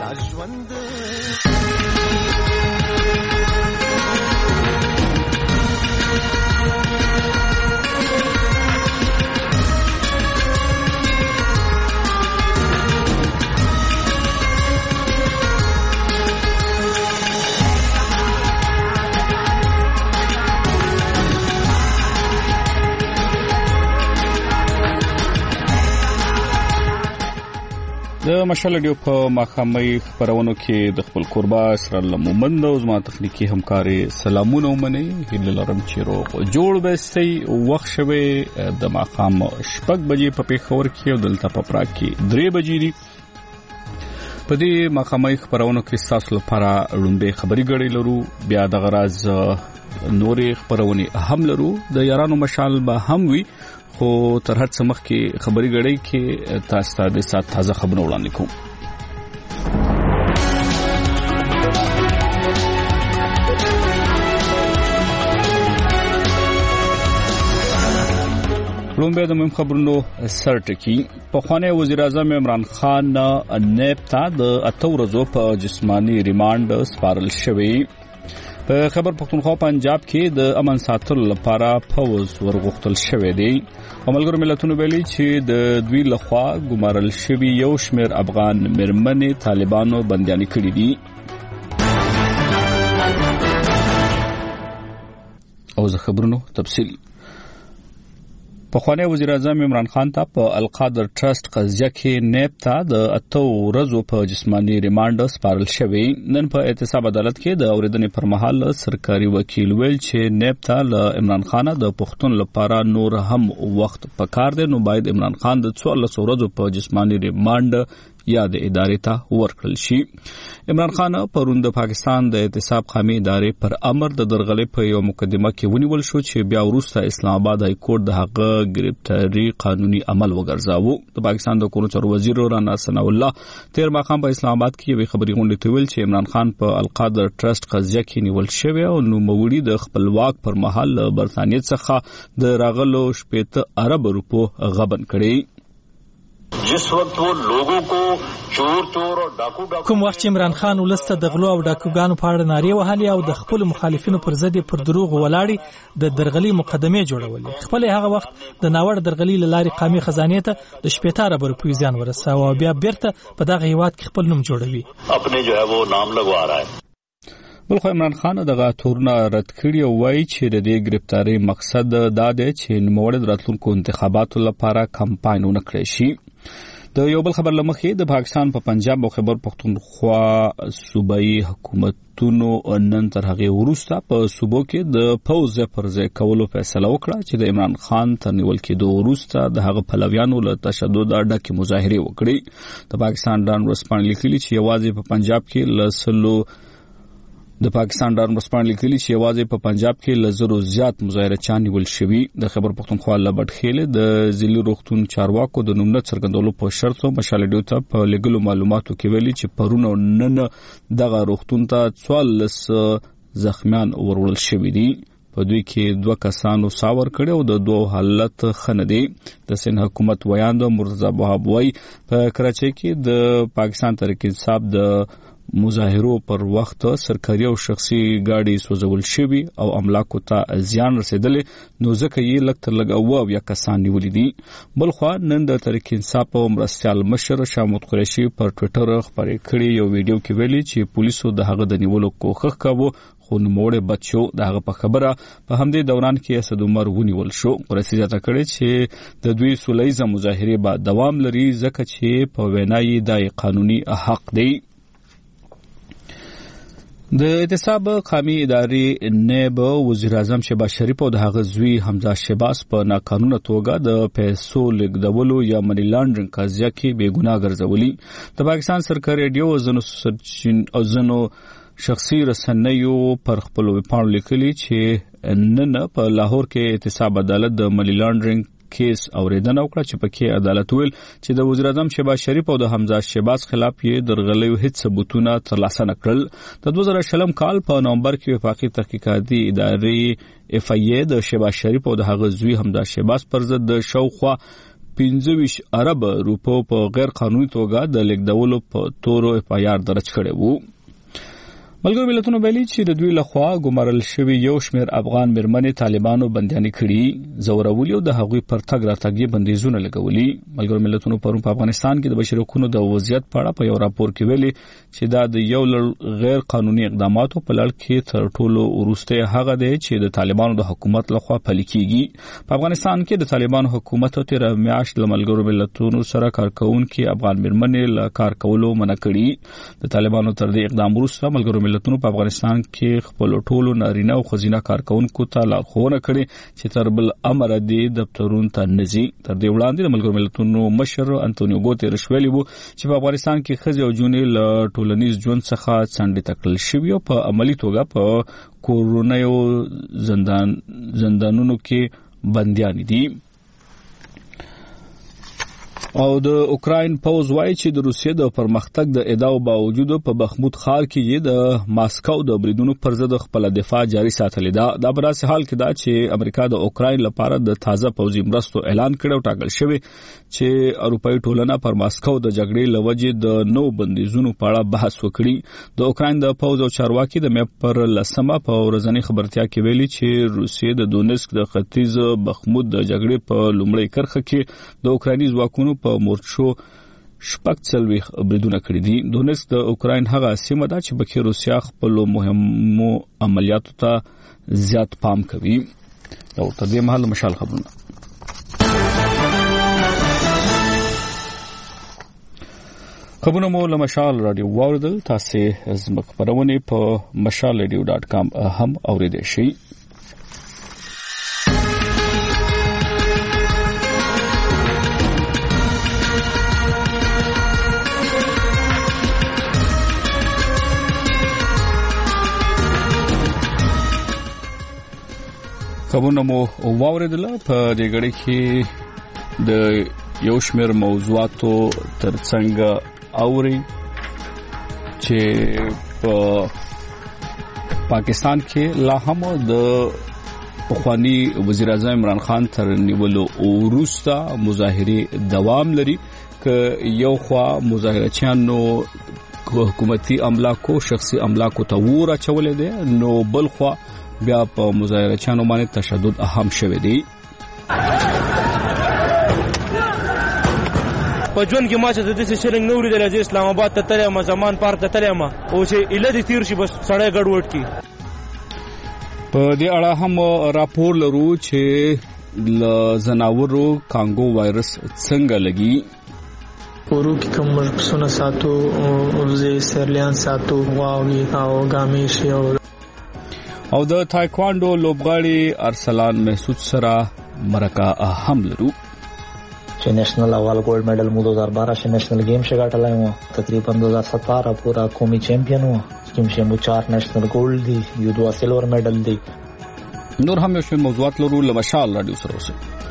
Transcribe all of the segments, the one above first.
دا ژوند د مشال ډیو په ماخامي خبرونو کې د خپل قربا اسرار مومند او زما تخنیکی همکاري سلامونه ومني هله لرم چې روغ جوړ بسي وخت شوه د ماخام شپږ بجې په پیښور کې او دلته په پراګ کې 3 بجې دي په دې ماخامي خبرونو کې تاسو لپاره لومبه خبري غړي لرو بیا د غراز نورې خبرونه هم لرو د یارانو مشال به هم وي خو تر هڅه مخ کې خبري غړي کې تاسو ته د سات تازه خبرونه وړاندې کوم. لومبه د مهم خبرونو سرټکی په خوانه وزیر اعظم عمران خان نیب ته د 8 ورځو په جسمانی ریماند سپارل شوی. په خبر پختونخوا پنجاب کې د امن ساتلو لپاره فوز ورغښتل شوی دی. ملګرو ملتونو ویلي چې د دوی لخوا ګمارل شوی یو شمېر افغان مرمنې طالبانو بنديان کړي دي. او زه خبرونو تفصیل پخوانی وزیر اعظم عمران خان ته په القادر ټرست قضیه کې نیب ته د 8 ورځو په جسمانی ریماند سپارل شوی. نن په احتساب عدالت کې د اوریدنې پر مهال سرکاري وکیل ویل چې نیب ته له عمران خان د پښتون لپاره نور هم وخت پکار دی، نو باید عمران خان د 14 ورځو په جسمانی ریماند یا د ادارې ته ورکړل شي. عمران خان پرون د پاکستان د احتساب قومي ادارې پر امر د درغلې په یو مقدمه کې ونیول شو چې بیا وروسته اسلام آباد های کورټ د هغه گرفتاری قانوني عمل وګرځاوه. د پاکستان د کورنیو چارو وزیر رانا ثنا الله تیر ماقام په اسلام آباد کې یو خبري غونډه ته ویل چې عمران خان په القادر ټرست قضیه کې نیول شوی او نو موړي د خپلواک پر مهال برتانیې څخه د راغلو 70 ارب روپو غبن کړي. जिस वक्त वो लोगों को चोर और डाकू کوم وخت عمران خان ولسته د غلو او ډاکوګانو په اړه نارې وهلې او د خپل مخالفینو پر ضد پر دروغ ولاړې د درغلي مقدمې جوړولې، خپل هغه وخت د ناوړ درغلي لاري قومي خزانه ته د 70 ارب روپیو زیان ورساوه او بیا بیرته په دغه هیواد کې خپل نوم جوړوي. خپل جو ہے وہ نام لگوا رہا ہے. بلخو عمران خان دغه تورونه رد کړی او وایي چې د دې گرفتاری مقصد دا دی چې نوموړي راتلونکو انتخاباتو لپاره کمپاینونه کړی شي. د یو بل خبر لمخې د پاکستان په پنجاب او خیبر پختونخوا صوبایي حکومتونو نن تر هغه وروسته په صوبو کې د پوز پرځای کولو فیصله وکړه چې د عمران خان تر نیول کېدو وروسته د هغه پلویانو له تشدد ډکې مظاهرې وکړي. د پاکستان ډان ورسپان لیکلي چې یوازې په پنجاب کې لسلو د پاکستان ډان ورسپان لیکلي چې یوازې په پنجاب کې لزرو زیات مظاهره چا نیول شوی. د خبر پختونخوا لبټ خېله د ضلعي روغتون چارواکو د نومونه څرګندولو په شرط مشال ډیو ته په لګلو معلوماتو کې ویلي چې پرونه نن دغه روغتون ته 44 زخمیان ورول شوی دي. په دوی کې 2 کسانو ساور کړي او د 2 حالت خنه دي. د سن حکومت ویاند مرتضی وهاب وای په کراچۍ کې د پاکستان تحریک انصاف د مظاهرو پر وخت سرکاري او شخصي گاډي سوځول شوی او املاکو ته زیان رسیدلی، نو ځکه یې لکتر لګاوه او یا کسان نیولې دي. بل خو نن د تحریک انصاف او مرستيال مشر شامت قریشي پر ټوئیټر خبرې کړې یو ویډیو کې ویلي چې پولیسو د هغه د نیولو کوښښ کاوه خو نوموړی بچو دغه په خبره په همدې دوران کې اسد عمر ونیول شو. قریشي ځکه کړي چې د دوی سولېزه مظاهره به دوام لري ځکه چې په وینای د قانوني حق دی. د احتساب قومي ادارې نائب وزیر اعظم شهباز شریف او د هغه زوی حمزه شهباز په ناقانونه توګه د پیسو لیږدولو یا منی لانډرینګ قضیه کې بې ګناه ګرځولي. د پاکستان سرکاري ریډیو او زنو شخصي رسنیو پر خپل ویبپاڼو لیکلي چې نن په لاهور کې احتساب عدالت د منی لانډرینګ کیس اوریدنه وکړه چې پکې عدالت ویل چې د وزیر اعظم شهباز شریف او د حمزه شهباز خلاف یې درغلیو هیڅ ثبوتونه ترلاسه نکړل. د 2020 کال په نومبر کې وفاقي تحقیقاتي ادارې اف ای د شهباز شریف او د هغه زوی حمزه شهباز پر ضد د شاوخوا 15 ارب روپو په غیر قانوني توګه د لیکدولو په تور FIR درج کړی وو. ملګرو ملتونو ویلي چې د دوی لخوا ګمارل شوی یو شمېر افغان مېرمنې طالبانو بندیانې کړي، زورولي او د هغوی پر تګ راتګ یې بندیزونه لګولي. ملګرو ملتونو پرون په افغانستان کې د بشري حقوقو د وضعیت په اړه په یو راپور کې ویلي چې دا د یو غیر قانوني اقداماتو په لړ کې تر ټولو وروسته هغه دی چې د طالبانو د حکومت لخوا پلي کیږي. په افغانستان کې د طالبانو حکومت تیر میاشت له ملګرو ملتونو سره کارکونکو افغان مېرمنې له کار کولو منع کړي. د طالبانو تر دې اقدام وروسته ملګرو ملتونو په افغانستان کې خپل ټولو نارینه او ښځینه کارکونکو ته لارښوونه کړې چې تر بل امر دې دفترونو ته نزي. تر دې وړاندې د ملګرو ملتونو مشر انټونیو ګوتيرش ویلي وو چې په افغانستان کې ښځې او جونې له ټولنیز ژوند څخه څنډې ته کړل شوي او په عملي توګه په کورونیو زندانونو کې بندیان دي. او د اوکراین پوز وایي چې د روسیې د پرمختګ د ادعاو باوجود په بخمود ښار کې د ماسکو د بریدونو پر ضد خپل دفاع جاري ساتلې ده. دا په داسې حال کې ده چې امریکا د اوکراین لپاره د تازه پوځي مرستو اعلان کړی او ټاکل شوی چې اروپאי ټولنه پر ماسکو د جګړې لوجې د نو بندیزونو په اړه بحث وکړي. د اوکراین د پوز او چارواکي د مې پر لسمه په ورځنی خبرتیا کې ویلي چې روسیې د دونسک د ختیځ بخمود د جګړې په لومړۍ کرخه کې د اوکرایني ځواکونو په مورچو شپږ څلوېښت بریدونه کړي دي. دونسک د اوکراین هغه سیمه ده چې پکې روسیا خپل مهمو عملیاتو ته زیات پام کوي. او تر دې مهال مشال خبرونه مو له مشال رادیو واردل. تاسو زموږ خبرونه په mashalradio.com هم اوریدئ شئ. خبرونه مو واوریدل. په دې غړي کې د یو شمېر موضوعاتو ترڅنګ اوري چې په پاکستان کې لا هم د پخوانی وزیر اعظم عمران خان تر نیولو وروسته مظاهره دوام لري. ک یو خوا مظاهرچیانو حکومتي املاکو شخصي املاکو ته ور اچولې دي، نو بل خوا بیا په مظاهرچیانو باندې تشدد اهم شوه دی. په جون کې ما چې د دې شرنګ نوري د اسلام آباد ته تلم، زمان پارک ته تلم او چې اله دي تیر شي بس سړی ګډوډ کی. په دې اړه هم راپور لرو چې ل زناورو کانګو وایرس څنګه لګي. ورو کې کوم مرسونه ساتو او زه سرلیان ساتو واوي او ګامیشي او د تایکوانډو لوبغاړي ارسلان محسود سره مرکه هم لرو چې نېشنل اول ګولډ میډل مو 2012 کې نېشنل گیم کې ګټلای و. تقریبا 2017 پورا قومي چیمپئن و چې مو 4 نېشنل ګولډ دي، یو 2 سیلور میډل دي. نور هم یو څه موضوعات لرو. له مشال رادیو سره اوسئ.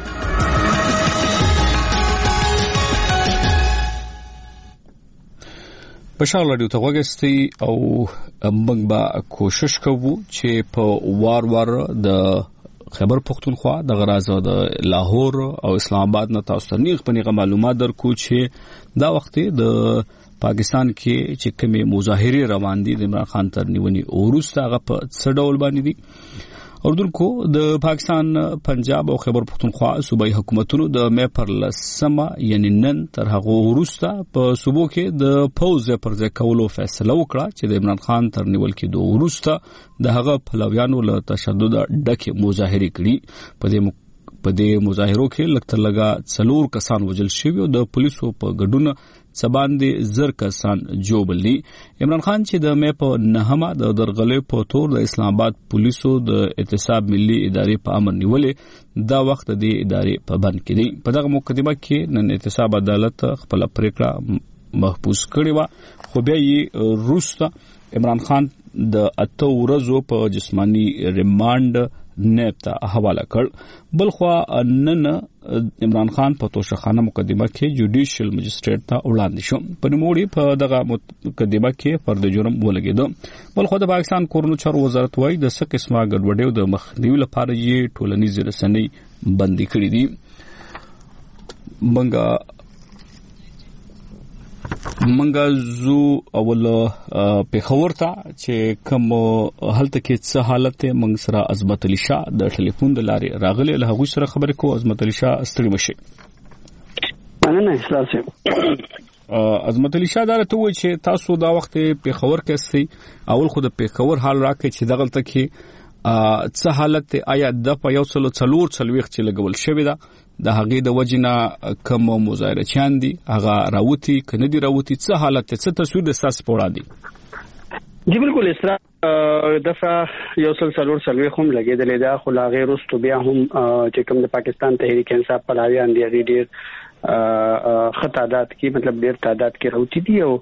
مشال رادیو ته وګورئ او موږ به کوشش کوو چې په وار د خبر پختونخوا د غرازو د لاهور او اسلام آباد نه تاسو ته نیغ پنیغه معلومات درکو چې دا وخت د پاکستان کې چې کومه مظاهره روان دي د عمران خان تر نیونی وروسته هغه په څه ډول باندې دي. اردوونکو د پاکستان پنجاب او خیبر پختونخوا صوبایي حکومتونو د مې پر لسمه یعنی نن تر هغه وروسته په صوبو کې د پوز پر ځای کولو فیصله وکړه چې د عمران خان تر نیول کې د وروسته د هغه پلویانو له تشدد ډکه مظاهره کړي. په دې مظاهرو کې لکه لګا 4 کسان وژل شوي او د پولیسو په ګډون سباندې زر کسان جوړلي. عمران خان چې د مې په نهمه د درغلې په تور د اسلام آباد پولیسو د احتساب ملي ادارې په امر نیولې دا وخت د ادارې په بند کې دی. په دغه مقدمه کې نن احتساب عدالت خپل پریکړه محفوظ کړې و، خو بیا یې روسته عمران خان د 8 ورځو په جسمانی ریماند نیب ته حواله کړ. بلخوا نن عمران خان په توشخانه مقدمه کې جوډیشل مجستریټ ته وړاندې شو. په نوموړي په دغه مقدمه کې فرد جرم ولګېد. بلخوا د پاکستان کورونو چارو وزارت وايي د څه قسمه ګډوډیو د مخنیوي لپاره یې ټولنیز رسنۍ بندي کړې دي. منګه زو اول په خبرته چې کوم هلته کې څه حالت منګ سره عظمت علي شاه د ټلیفون د لارې راغلي له هغه سره خبرې کو. عظمت علي شاه ستړي مشي. نه احساس عظمت علي شاه دا ته وایي چې تاسو دا وخت په خبر کې استي اول خو د په خبر حال راکې چې دغلت کې څه حالت آیا د په یو څلور چې لګول شوی دا د هغې د وجنه کوم مظاهره چان دي هغه راوتی کنه دي راوتی څه حالت څه تصویر د ساس پوره دي؟ جی بالکل اسرا دفعه یو څلور هم لګیدلې دا خو لا غیر واستو بیا هم چې کوم د پاکستان تحریک انصاف پلاویان دی ډېر خطادات کی مطلب ډېر تعداد کې راوتی دي او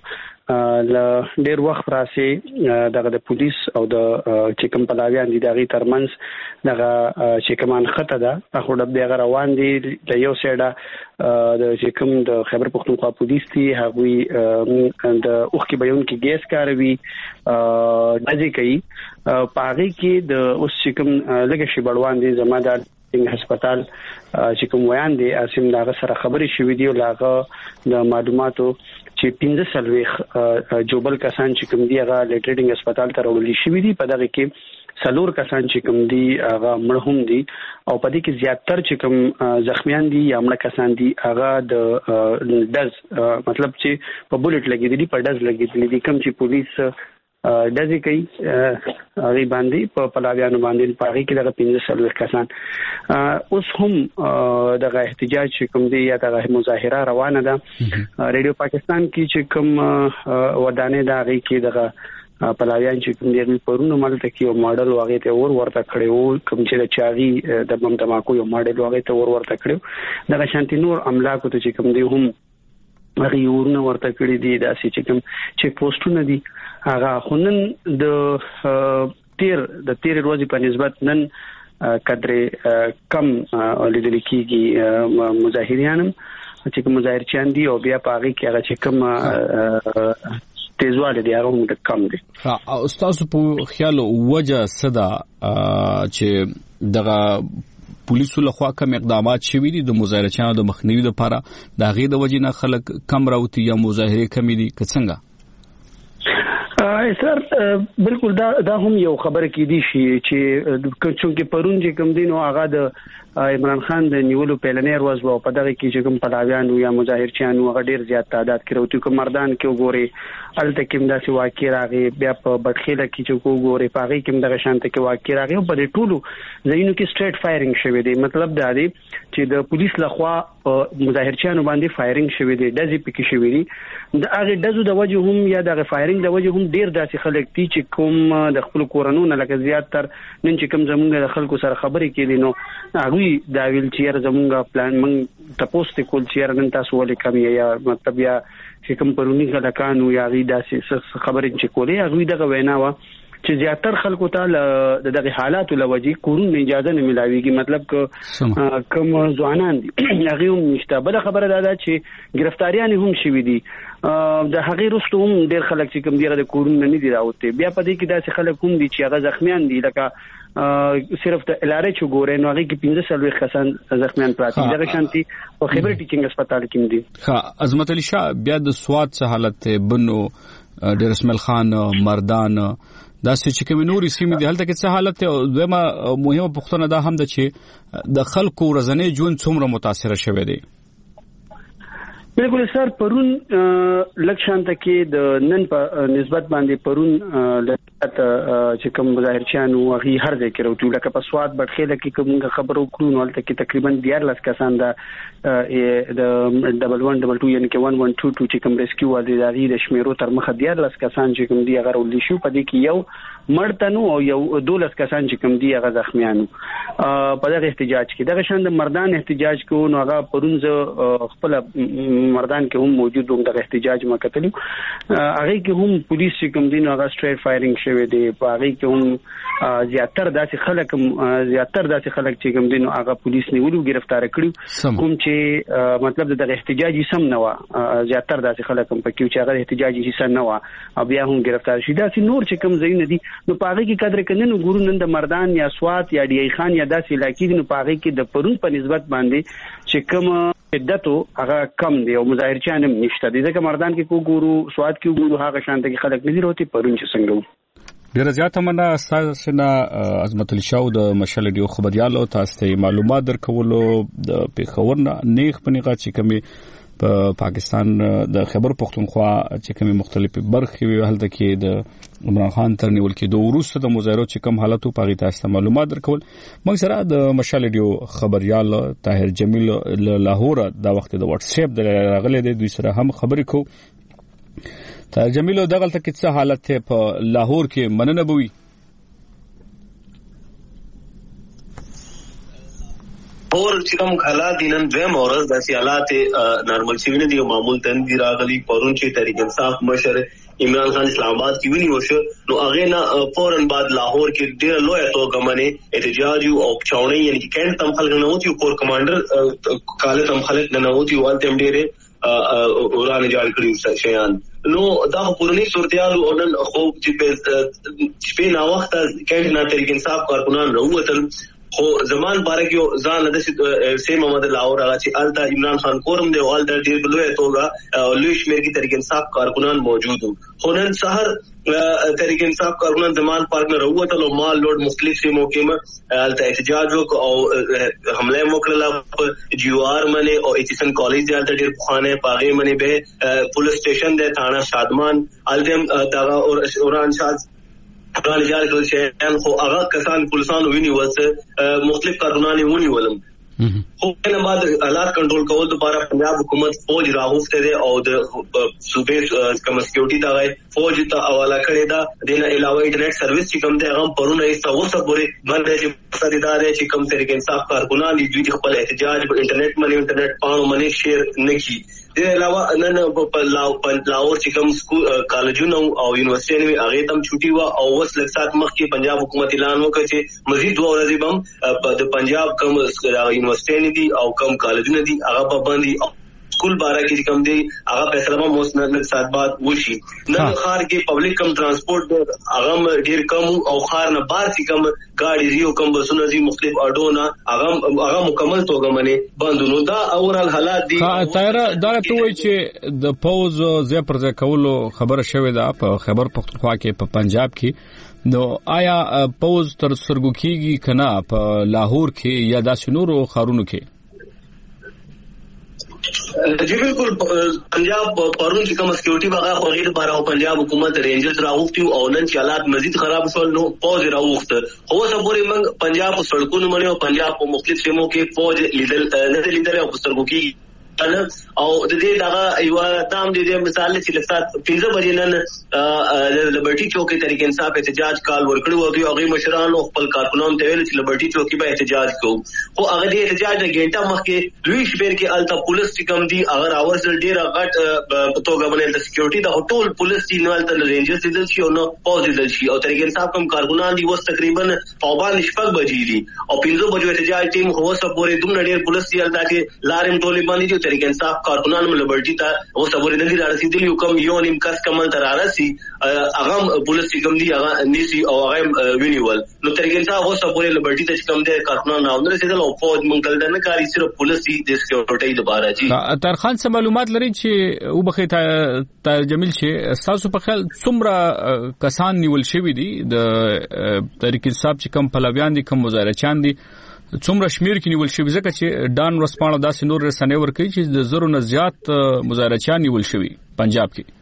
ډېر وخت راسي دغه د پولیس او د چې کوم پلاویان دي دغه ترمنځ دغه چې کومان خطه ده خو د دغه روان دي د یو سیډه د چې کوم د خیبر پختونخوا پولیس دي هغه د اوخ کې بیان کې ګیس کاروي دځي کوي پاغي کې د اوس چې کوم لګه شي بړوان دي زمادار هسپتال چې کوم ویان دي اسیم داغه سره خبري شوې دي او لاغه د معلوماتو چې 15 جوبل کسان چې کوم دی هغه لیټریډینګ هسپتال ته وړل شوې دي په دغه کې سلور کسان چې کوم دی هغه مرحوم دي او په دې کې زیاتره چې کوم زخمیان دي یا مړ کسان دي هغه د دز مطلب چې په بولټ لګیدلی په دز لګیدلی دي کوم چې پولیس دځي کوي هغه باندې په پلاویانو باندې پاغي کې دغه 15 کسان اوس هم دغه احتجاج کوم دی یا دغه مظاهره روانه ده. ریډیو پاکستان کې چې کوم ودانې دا غي کې دغه پلاویان چې کوم دی پرونو مالته کې یو ماډل واغې ته ورته کړو کوم چې د چاغي د بم دماکو یو ماډل واغې ته ورته کړو دغه شانتي نور املاکو ته چې کوم دی هم هغه یورنه ورته کړی دي داسې چې کوم چیک پوسټونه دي هغه خونن د تیر ورځې په نسبت نن قدرې کم لیدل کېږي مظاهریانم چې کوم مظاهرچیان دي او بیا پاغي کې هغه چې کوم تیزواله دي هغه هم کم دي. استاد په خیال وجه صدا چې دغه پولیسو لخوا کوم اقدامات شوي دي د مظاهرچیانو د مخنیوي لپاره د هغې د وجې نه خلک کم راوتی یا مظاهرې کمې دي که څنګه؟ سر بالکل دا هم یو خبره کې دي چې چونکې پرون چې کوم دین او هغه د عمران خان د نیولو پیلنې ورځ وو په دغه کې چې کوم پلاویانو یا مظاهرچیانو هغه ډیر زیات تعداد کې راوتی کوم مردان کې وګوري الته کې داسې واقع راغی بیا په بټخیله کې چې وګوري پاغي کې دغه شانته کې واقع راغی او په ټولو ځینو کې سټریټ فایرینګ شوی دی. مطلب دا دی چې د پولیس لخوا مظاهرچیانو باندې فایرینګ شوی دی دځي پکې شوی دی د هغه دزو د وجه هم یا د فایرینګ د وجه هم ډیر داسې خلک دي چې کوم د خپل کورونو لکه زیات تر نن چې کوم زمونږ د خلکو سره خبرې کېدي نو هغه دا ویل چې زمونږ پلان موږ تاسو ته کول چې نن تاسو ولې کم یا مطلب یا چې کوم پرونی غلکانو یا غي داسې خبرې چې کولې هغه دغه وینا و چې زیاتره خلکو ته دغه حالاتو لوجي کورون اجازه نه ملاويږي مطلب کوم ځوانان هغه هم نشته. بل خبره ده چې گرفتاریان هم شوي دي د هغه رستو هم ډېر خلک چې کوم دیغه د کورون نه دي راوته بیا په دې کې داسې خلک هم دي چې هغه زخمیان دي لکه صرف د الاره چې ګورې نو هغه کې 15 کسان زخمیان پراته دغه شانتي او خیبر ټیچینګ هسپتال کې دي. عظمت علي شاه بیا د سواد څه حالت بنو ډیر اسماعیل خان مردان دا چې کوم نوري سیمې دي هلته کې څه حالت او دویمه مهمه پوښتنه دا هم ده چې د خلکو ورځنی ژوند څومره متاثر شوی دی؟ بالکل سر پرون لکشانته کې د نن په نسبت باندې پرون چې کوم مظاهرچیانو هغه هر ځای کې راوتی لکه په سواد بټخیله کې کوم خبرو کړو نو هلته کې تقریبا 14 کسان د 1122 یعنی کې 1122 چې کوم ریسکیو والي د شمیرو تر مخه 14 کسان چې کوم دی هغه ولې شو په دې کې یو مړتنو او یو 12 کسان چې کوم دی هغه زخمیانو په دغه احتجاج کې دغه شان د مردان احتجاج کوو نو هغه پرون ز خپل مردان کې هم موجود وو د احتجاج مکتلو هغه کې هم پولیس کوم دین هغه سټریټ فایرینګ شوی دی په هغه کې هم زیاتره داسې خلک چې کوم دین هغه پولیس نیولو گرفتار کړو کوم چې مطلب د احتجاجي سم نه و زیاتره داسې خلک هم پکې چې هغه احتجاجي حصہ نه و او بیا هم گرفتار شي داسې نور چې کوم ځای نه دي نو په هغه کې قدر کنه نو ګورو نن د مردان یا سوات یا ډی خان یا داسې علاقې نو په هغه کې د پرون په نسبت باندې چې کوم شدت هغه کم دی او مظاهرچیان هم نشته دي. ځکه مردان کې کو ګورو سواد کې ګورو هغه شانته کې خلک نه دي وروتي پرون چې څنګه ډیره زیاته مننه استاد عظمت الله شاو د مشال ډیو خبريالو تاسو ته معلومات درکولو د پیښور نه نیغ پنیغه چې کمی په پاکستان د خیبر پختونخوا چې کمی مختلفې برخې وی هلته کې د عمران خان تر نیول کې د وروسته د مظاهرو چې کم حالتو پاغي تاسو ته معلومات درکول. موږ سره د مشال ډیو خبريال طاهر جمیل لاهور دا وخت د واتس اپ د راغلي د دوی سره هم خبرې کو. طاهر جمیل دغلته کې څه حالت ته په لاهور کې مننه بوي؟ اور چې کوم حالات دي نن دوه مورز داسې حالات نارمل شي نه دي معمول تن دي راغلي پرون چې تحریک انصاف مشر عمران خان اسلام آباد کې ویني وشو نو هغه نه فورن بعد لاهور کې ډېر لوی توګه باندې احتجاج او چاوني یعنی کین تم خلک نه وتی کور کمانډر کاله تم خلک نه وتی وال تم ډېر اورانه جوړ کړی شیان نو دا پورنی صورتحال او نن خو چې په نا وخت کین نه تحریک انصاف کارکونان راوتل خو زمان باره کې ځان د سیم محمد لاهور هغه چې التا عمران خان کورم دی او التا ډیر بلوي توګه لوی شمیر کې تحریک انصاف کارکونان موجود خو نن سحر تحریک انصاف کارکونان زمان پارک میں روته او مال لوډ مختلف سیمو کې التا احتجاج او حمله وکړه جیوار منه او ایچسن کالج دی التا ډیر خانه پاغه منه به پولیس سټیشن دی تھانہ شادمان التم دغه اوران شاد قرآن جار کل شیئن خو آغا کسان پولیسان وینی واسه مختلف کارونانی ونی ولم خو اینا بعد حالات کنٹرول کول دوبارہ پنجاب حکومت فوج راغوفته ده او د صوبې کم سکیورټي دا غي فوج ته حواله کړی دا دینه علاوه انټرنیټ سرویس چې کوم ده هم پرونه ایسته وسه پوری باندې چې سردار چې کوم تحریک انصاف کارکونان دي دوی خپل احتجاج په انټرنیټ پانو منی شیر نکي د علاوه نن په لاهور چې کوم کالجونه او یونیورسيټي هغه تم چھوټي وا او وس لږ سات مخکې پنجاب حکومت اعلان وکړ چې مزید 2 ورځې بم د پنجاب کوم یونیورسيټي دي او کوم کالجونه دي هغه په باندې स्कूल बारह की कम दी आगा फैसला मोस्टन साथ बात वशी न खार के पब्लिक कम ट्रांसपोर्ट आगम ढेर कम और खार न बार सी कम गाड़ी रियो कम बसुना जी मुख्तलिफ ऑटो ना आगा मुकम्मल तो गमने बंदुनो दा ओवरऑल हालात दी طاهره دا ته وایي چې د پوز زې پر ځای کولو خبره شوې ده په خیبر پختونخوا کې په پنجاب کې نو آیا پوز تر سرګو کېږي کنه په لاهور کې یا داسې نورو خارونو کې जी बिल्कुल पंजाब परून की कम सिक्योरिटी बागा खोगीर बारा पंजाब हुकूमत रेंजर्स राउफ्ती और नन हालात मजीद खराब सोल नो फौज राउफ्त हो सबोरे मंग पंजाब सड़कों मने और पंजाब को मुख्तलिफ सीमों के फौज लीडर है पुस्तकों की او د دې دغه یو تام د مثال چې لکه 15 بجې نن لبرټي چوکي تحریک انصاف احتجاج کال ورکړو او دوی هغه مشران او خپل کارکونان ته ویل چې لبرټي چوکي به احتجاج کوو خو هغه د احتجاج د ګڼټه مخکې لوی شمیر کې التا پولیس کم دي اگر اورسل ډیر غټ توګه باندې د سکیورټي د ټول پولیس دي نو التا رینجرز دي چې نو پوز دي شي او تحریک انصاف کم کارکونان دي وس تقریبا فوبان شپږ بجې دي او 15 بجې احتجاج ټیم هو سب پورې دومره ډیر پولیس دي التا کې لارم ټولې باندې تحریک انصاف کارکونان لبرټي ته او صبر نه دي رسیدلی حکم یو نیم کس کمل تر راسي هغه پولیس کوم دي هغه نيسي او هغه وینیول نو ترګل صاحب او صبر لبرټي ته کوم دي کارکونان نه رسیدل او فوج منګل نه کاری صرف پولیس دي سکیورټي دوباره جی تر خان څه معلومات لري چې او بخیت طاهر جمیل چې تاسو په خیال څومره کسان نیول شوی دي د تحریک انصاف چې کم پلویان دي کم مظاهره چان دي څومره شمیر کې نیول شوی ځکه چې ډان ورسپانه داسې نور رسنۍ ورکوي چې د زرو نه زیات مظاهرچیان نیول شوی پنجاب کې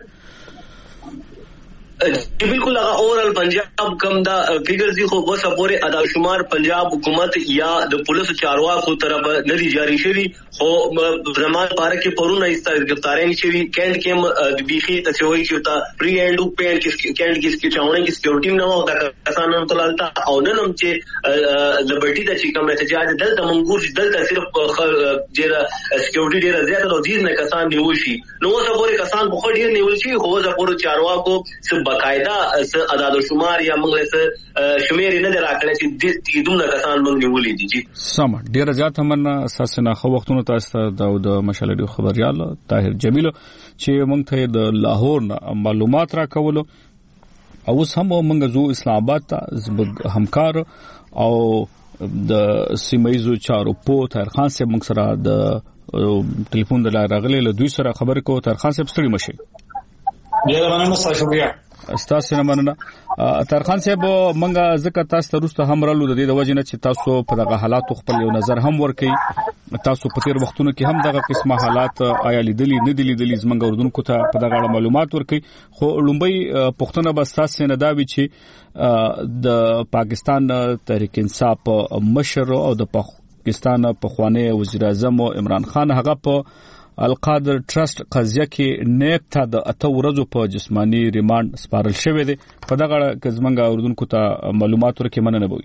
बिल्कुल ओवरऑल पंजाब कम दा फिगर्स दी खो बस पूरे अदा शुमार पंजाब हुकूमत या द पुलिस चारवा को तरफ नदी जारी शरी हो जमान पार के परुना इस गिरफ्तारी शरी कैंट के बीखी तसे होई कि प्री एंड पेन के कैंट की चावणे की सिक्योरिटी ना होता कसान तो लालता और नम चे लिबर्टी द चिकम एहतजाज दल तमंगूर दल सिर्फ जेरा सिक्योरिटी जेरा ज्यादा चीज ने कसान निवशी नो सब पूरे कसान बहुत ढेर निवशी हो सब पूरे चारवा को باقاعده اعداد و شمار یا موږ له شمیر نه راکړل چې د دومره کسان موږ نیولې دي سم ډیر زیات مننه اساسا خو وختونو تاسو د مشالې خبريال طاهر جمیل چې موږ ته د لاهور معلومات راکولو او هم موږ زو اسلام آباد ته همکار او د سیمایزو چارو په طاهر خان سره موږ سره د ټلیفون دلاره راغلی له دوی سره خبرې کوو. ترخان صاحب ستړي مشي. ډیر مننه، شکریہ. تاسو نه مننه. ترخان صاحب منګه ذکر تاسو ترسته هم رالو د دې د وجنه چې تاسو په دغه حالات خپل یو نظر هم ورکړي. تاسو په تیر وختونو کې هم دغه قسمه حالات آیا لیدلی نه دي لیدلی زمنګ اردوونکو ته په دغه اړه معلومات ورکړي. خو لومبي پښتنه بس تاسو نه دا وی چې د پاکستان تحریک انصاف مشر او د پاکستان پخوانی وزیر اعظم عمران خان هغه په القادر ټرست قضیه کې نیب ته د 8 ورځو په جسمانی ریماند سپارل شوې ده. په دغه اړه زمنګ اردوونکو ته معلومات ورکړي مننه بوي.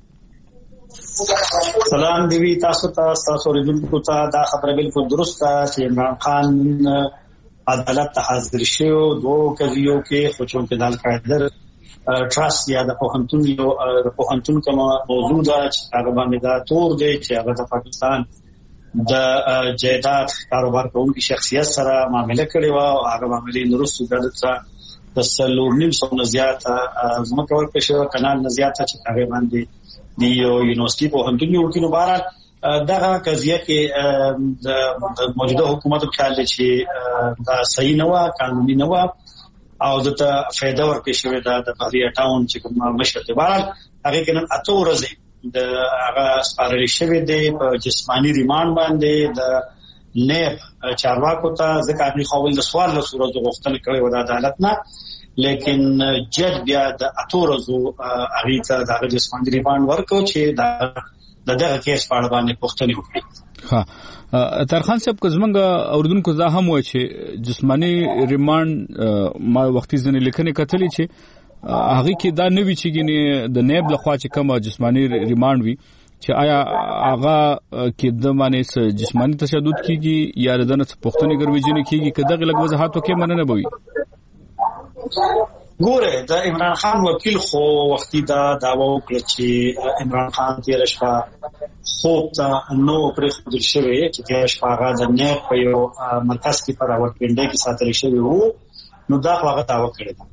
سلام دیوی تاسو اوریدونکو ته دا خبره بالکل درست ده چې عمران خان عدالت ته حاضر شو دوه قضیو کې، خو چون کې د القادر ټرست یا د پوهنتون کومه موضوع ده چې هغه باندې دا تور دی چې هغه د پاکستان د جیدات کاروبار کوونکی شخصیت سره معاملې کړې و او هغه معاملې نورستو د 3.5 نه زیات زموږ ورکه شو کانال نه زیات چې هغه باندې د یونیورسيټي په هندونی وکینو بارا دغه قضیه کې د موجوده حکومت په خیال چې دا صحیح نه و، قانوني نه و او دته فائدہ ورکړي شوی د بحریه ټاون چې کوم مشر دی. بارا هغه کې نن 8 ورځې د هغه سپارل شوی دی په جسمانی ریماند باندې د نیب چارواکو ته ځکه چې خو ول سوال له صورت غوښتل کړي و د عدالت نه، لیکن جج بیا د 8 ورځو هغه ته د جسمانی ریماند ورکو چې دغه کیس په اړه باندې پوښتنه وکړي. ها ترخان صاحب که زمونږ اردوونکو دا هم وایي چې جسمانی ریماند ما وختي ځنې لیکنې کتلې چې هغه کې دا نوی چې ګنې د نیب لخوا چې کوم جسمانی ریماند وي چې آیا هغه کې د باندې جسمانی تشدد کیږي یا د نه پښتني ګرویجنې کیږي کله دغه لږ وضاحت وکړي مننه بوي. ګوره د عمران خان وکیل خو وختي دا داوا وکړ چې عمران خان تیر شپه خوب ته نو پرې خود شوی چې تیر شپه هغه د نیب په یو مرکز کې پر راوړل کې ساتل شوی وو، نو دا هغه داوا کړی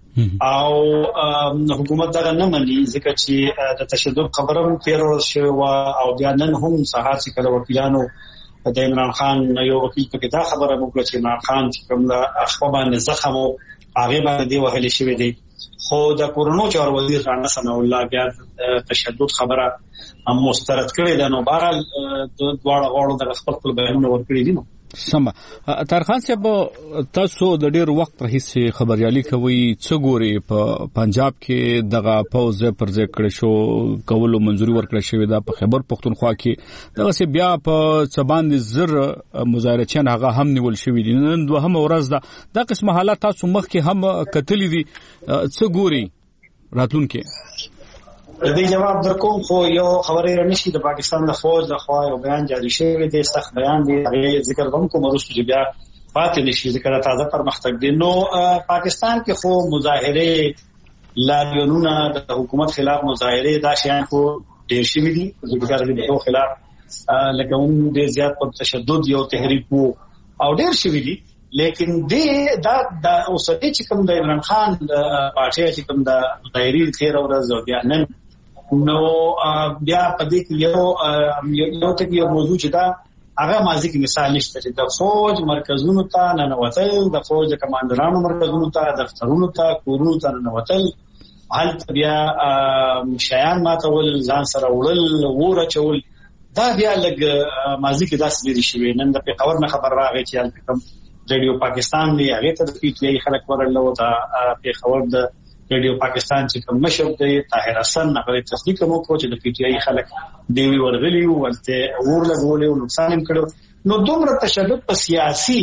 او حکومت دا نه مني ځکه چې د تشدد خبره هم تیر شوی او بیا نن هم سهار چې کله وکیلانو د عمران خان یو وکیل په دا خبره وکړه چې عمران خان چې کوم د اخبار زخم او هغه باندې وهل شوی دی. خو د کورونو چارو وزیر رانا سنا الله بیا تشدد خبره هم مسترد کړی ده. نو بهرحال دواړه غواړو د خپل بیانونه ورکړي دي. نو سمه ترخان صاحب تاسو د ډیر وخت راهیسې خبريالي کوي څه ګوري په پنجاب کې دغه پوز پر ځای کړی شو کولو منځوري ورکړی شوی دا په خیبر پختونخوا کې دغه سی بیا په سباند زر مظاهرچیان هغه هم نیول شوی دي. نن دوه ورځ دا قسمه حالات تاسو مخ کې هم کتلې دي، څه ګوري راتلون کې؟ د دې جواب درکوم خو یو خبرې رنشي د پاکستان د فوج د خوا یو بیان جاری شوی دی، سخت بیان دی، هغه ذکر کوم کوم وروسته چې بیا پاتې نشي ذکر تازه پرمختګ دی. نو پاکستان کې خو مظاهره لاریونونه د حکومت خلاف مظاهره دا شیان خو ډیر شوي دي د دغه خلاف لکه هم ډیر زیات پر تشدد یو تحریک وو او ډیر شوي دي، لیکن دا اوسه چې کوم د عمران خان د پارټي چې کوم د مظاهرې تیر ورځ بیا نن نو بیا په دې کې یو موضوع چې دا هغه ماضي کې مثال نشته چې د فوج مرکزونو ته ننوتل، د فوج کمانډرانو مرکزونو ته، دفترونو ته، کورونو ته ننوتل، هلته بیا شیان ماتول، ځان سره وړل، وره چول، دا بیا لږ ماضي کې داسې لري شوی. نن د پیښور نه خبر راغی چې کوم ریډیو پاکستان دی هغه ته د پی ټی آی خلک ورلو ته پیښور د ریډیو پاکستان چې کوم مشر دی طاهر حسن هغه تصدیق مو کو چې د پی ټی آی خلک دی ورغلی ولته ورلګولې او نقصان هم کړو. نو دومره تشدد په سیاسي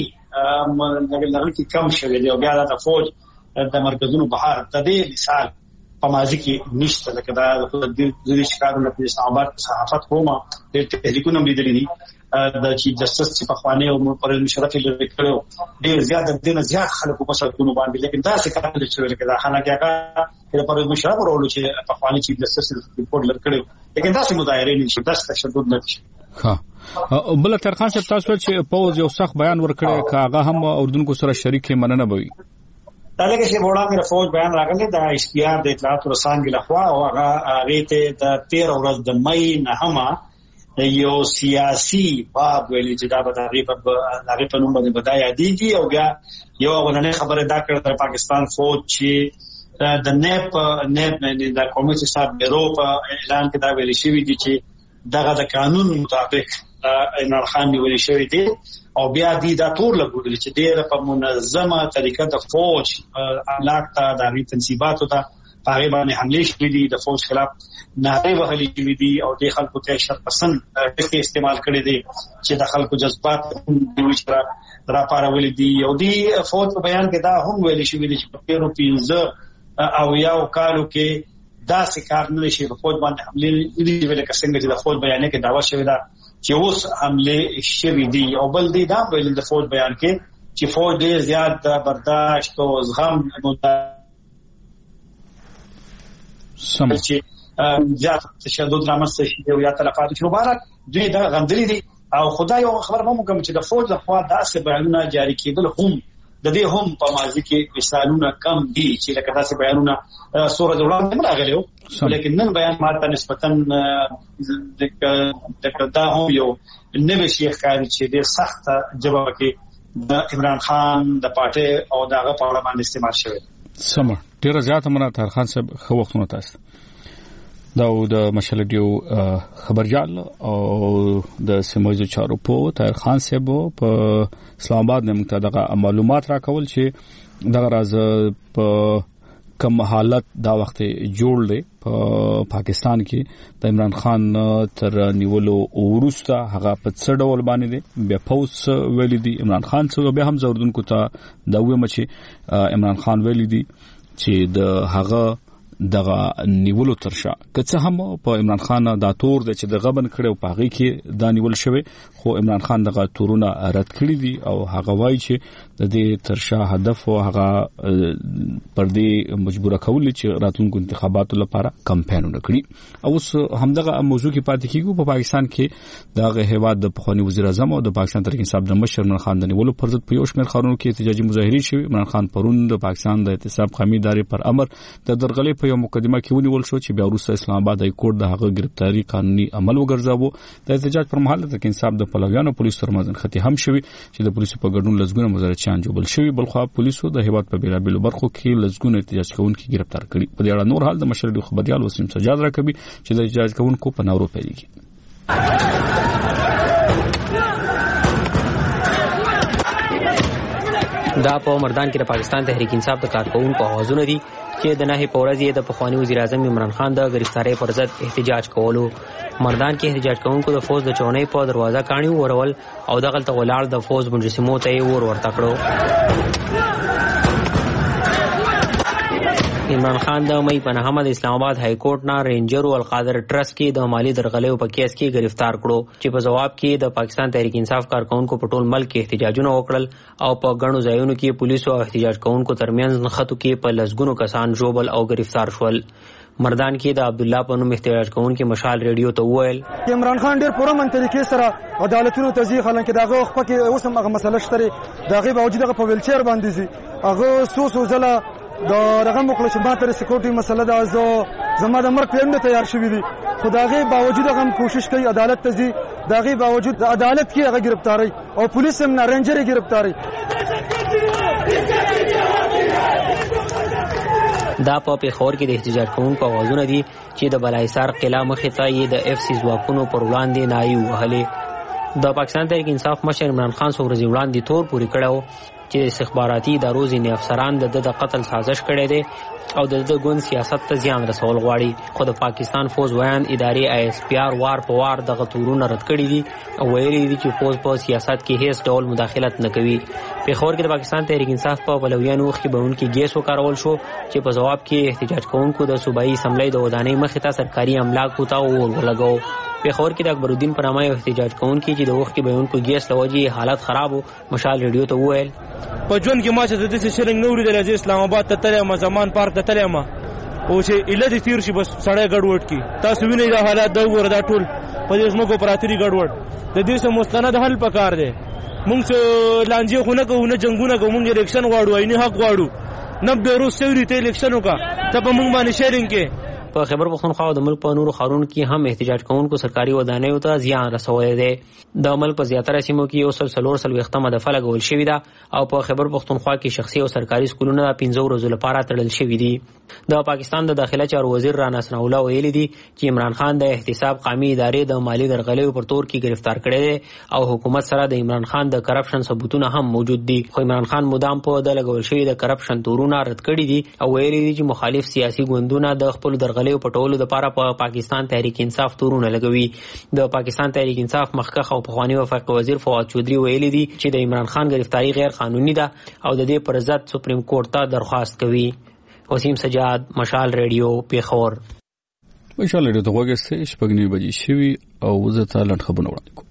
لږ کې کم شوی دی او بیا د فوج د مرکزونو بهر د دې مثال په ماضي کې نشته. لکه دا د دې شکارونه په اسلام آباد صحافت کومه د تحریکونو لیدلې دي د چیف جسټس چې په خوانه او پرېز مشرف لري کړو ډیر زیات دینه زیات خلکو په سرکونو باندې، لیکن دا څه کار دي چې لکه دا خانه کې د پرېز مشرف ورولو چې په خوانه چیف جسټس ریپورت لرکړو، لیکن دا څه مظاهره نه شي، دا تشدد نه شي. ها بل ترخان صاحب تاسو چې پوز یو سخت بیان ورکړی کاغه هم اردوونکو سره شریک مننه بوي. دا لکه چې وړاندې فوج بیان راغلی د اشتیار د اطلاعات رسانګي لخوا او هغه ته د 13 ورځ د مې 9 یو سیاسي باب ویلي چې دا به هغه په نوم باندې بدای یادېږي. او بیا یو ولنه خبره دا کړه تر پاکستان فوج چې د نیب د قومي حساب بیرو په اعلان کې دا ویل شوی دی چې دغه د قانون مطابق عمران خان نیول شوی دی او بیا دی دا ټول لګول چې ډیره په منظمه طریقه د فوج املاک ته د تنصیباتو ته هغه باندې حمله شوې دي، د فوج خلاف نعرې وهلې شوې دي او د خلکو ته شرپسند ټکي استعمال کړي دي چې د خلکو جذبات را پارولې دي. او دی فوج په بیان کې دا هم ویل شوې دي چې په 15 او یو کالو کې دا سکار نه شي په فوج باندې حمله دي ویل څنګه چې د فوج بیان کې داوا شوې ده چې اوس حمله شوې دي. او بل دی دا ویل د فوج بیان کې چې فوج ډېر زیات برداشت او زغم سم چې زیات تشدد رامنځته شي او یا تلفات شي. مبارک دوی دا غندلي دي او خدای یو خبر هم کوم چې د فوج لخوا داسې بیانونه جاری کېدل هم د دې هم په ماضي کې مثالونه کم دي چې لکه داسې بیانونه سوره وړاندې هم راغلي وو، لیکن نن بیان ماته نسبتا دا هم یو نوې شیخ کاری چې ډېر سخت جواب کې د عمران خان د پارټي او دغه په اړه باندې استعمال شوی. سم ډیر زیات مننه طاهر خان صاحب، خو وختونه تاسو دا د مشالډیو خبرجال او د سیمویزو چارو په طاهر خان صاحب په اسلام آباد نه متدغه معلومات راکول چې دغه راز په کوم حالت دا وخت جوړ لې په پاکستان کې د عمران خان تر نیولو وروسته هغه په څه ډول باندې دی بیا پوس ویلي دی عمران خان څو بیا هم زوردونکو ته دا ویل چې عمران خان ویلي دی چې د هغه دغه نیولو ترشا که څه هم په عمران خان دا تور د چې د غبن کړو په هغه کې دا نیول شوی، خو عمران خان دغه تورونه رد کړی دي او هغه وایي چې د دې ترشا هدف او هغه پر دې مجبور کول چې راتلونکو انتخاباتو لپاره کمپاینونه کړي. او اوس همدغه موضوع کې پاتې کیږو. په پاکستان کې دغه هیواد د پخوانی وزیر اعظم او د پاکستان تحریک انصاف د مشر عمران خان د نیولو پر ضد په یو شمېر ښارونو کې احتجاجي مظاهرې شوې. عمران خان پرون د پاکستان د احتساب قومي ادارې پر امر د درغلې په یو مقدمه کې ونیول شو چې بیا وروسته اسلام آباد های کورټ د هغه گرفتاری قانوني عمل وګرځاوه. د احتجاج پر مهال د تحریک انصاف د پلویانو پولیسو ترمنځ ختی هم شوی چې د پولیسو په ګډون لزګونه مظاهرچیان جوړ شوی، بلخو پولیسو د هیواد په بیلابیلو برخو کې لزګونه احتجاج کوونکي گرفتار کړي. په دې اړه نور حال د مشرډي خبريال وسیم سجاد راکبي چې د احتجاج کوونکو په نورو پیریږي. دا په مردان کې د پاکستان تحریک انصاف د کارکونکو اوازونه دي چې د نهي پورز یې د پخوانی وزیر اعظم عمران خان د گرفتاری پر ضد احتجاج کولو. مردان کې احتجاج کوونکو د فوج د چونې په دروازه کاڼي ورول او دغلت ولاړ د فوج مجسمو ته ورته کړو. عمران خان د مئی په 9 د اسلام آباد های کورټ نه رینجر او القادر ټرست کې د مالی درغلې په کیس کې گرفتار کړو چې په جواب کې د پاکستان تحریک انصاف کارکونکو په ټول ملک کې احتجاجونه وکړل او په غنو ځایونو کې پولیسو او احتجاج کوونکو ترمنځ نښتو کې په لسګونو کسان ژوبل او گرفتار شول. مردان کې د عبد الله په نوم احتجاج کوونکو مشال ریډیو ته وویل عمران خان ډېر پرمن طریقې سره عدالتونو تزیق حالانکه دغه وخت کې اوس هم هغه مسله شته دغه باوجود هغه په ویلچیر باندې زی هغه سوسو ځله دا رقم وکړه چې ماته سکیورټي مسله ده زما د مرګ پلان تیار شوی دی، خو دغه باوجود هغه کوشش کوي عدالت ته ځي، دغه باوجود عدالت کې هغه گرفتاری او پولیس هم نه رینجر گرفتاری. دا په پیښور کې د احتجاج کوونکو اوازونه دي چې د بلایسار قلعه مخې ته یې د اف سی ځواکونو پر وړاندې نایي وهلې. د پاکستان تحریک انصاف مشر عمران خان څو ورځې وړاندې تور پورې کړو چې استخباراتي ادارو ځینې افسران د قتل سازش کړی دی او د ګوند سیاست ته زیان رسول غواړي. خو د پاکستان فوج ویان ادارې ISPR وار په وار دغه تورونه رد کړي دي او ویلي دي چې فوج په سیاست کې هیڅ ډول مداخلت نه کوي. پیښور کې د پاکستان تحریک انصاف په پلویانو خې بهونکي ګیس وکارول شو چې په جواب کې احتجاج کوونکو د صوبایي اسمبلی د ودانۍ مخې ته سرکاري املاکو ته اور ولګاو. پیښور کې د اکبر الدین په نامه احتجاج کوونکي چې د وخت کې بهونکو ګیس لوجي حالت خراب وو مشال ریډیو ته وویل په جون کې ما چې د دې شرنګ نوري د اسلام آباد ته تلم زمان پارک ته تلم او چې اله دې تیر شي بس سړی ګډوډ کی تاسو وینئ دا حالات دا ور دا ټول په دې زموږ پراتري ګډوډ د دې سم مستند حل پکار دی. مونږ لانجه خونه کوو نه جنگونه کوو، مونږ الیکشن غواړو، عیني حق غواړو، نه بیرو سوري ته الیکشن وکا ته په مونږ باندې شیرینګ کې په خیبر پختونخوا او د ملک په نورو ښارونو کې هم احتجاج کوونکو سرکاري ودانیو ته زیان رسولی دی. د ملک په زیاتره سیمو کې 140 دفعه لګول شوې ده او په خیبر پختونخوا کې شخصي او سرکاري سکولونه 15 ورځو لپاره تړل شوي دي. د پاکستان د داخله چارو وزیر رانا ثناءالله ویلي دي چې عمران خان د احتساب قومي ادارې د مالی درغلیو پر تور کې گرفتار کړی دی او حکومت سره د عمران خان د کرپشن ثبوتونه هم موجود دي. خو عمران خان مدام په د لګول شوي د کرپشن تورونه رد کړي دي او ویلي دي چې مخالف سیاسي ګوندونه د خپل درغلیو پټولو لپاره په پاکستان تحریک انصاف تورونه لګوي. د پاکستان تحریک انصاف مخکښ او پخوانی وفاقي وزیر فواد چودھری ویلي دي چې د عمران خان گرفتاری غیر قانوني ده او د دې پر ضد سپریم کورټ ته درخواست کوي. وسیم سجاد، مشال ریډیو، پیښور. مشال ریډیو ته وګورئ، شپږ نیمې بجې شوي او زه ته لنډ خبرونه وړاندې کوم.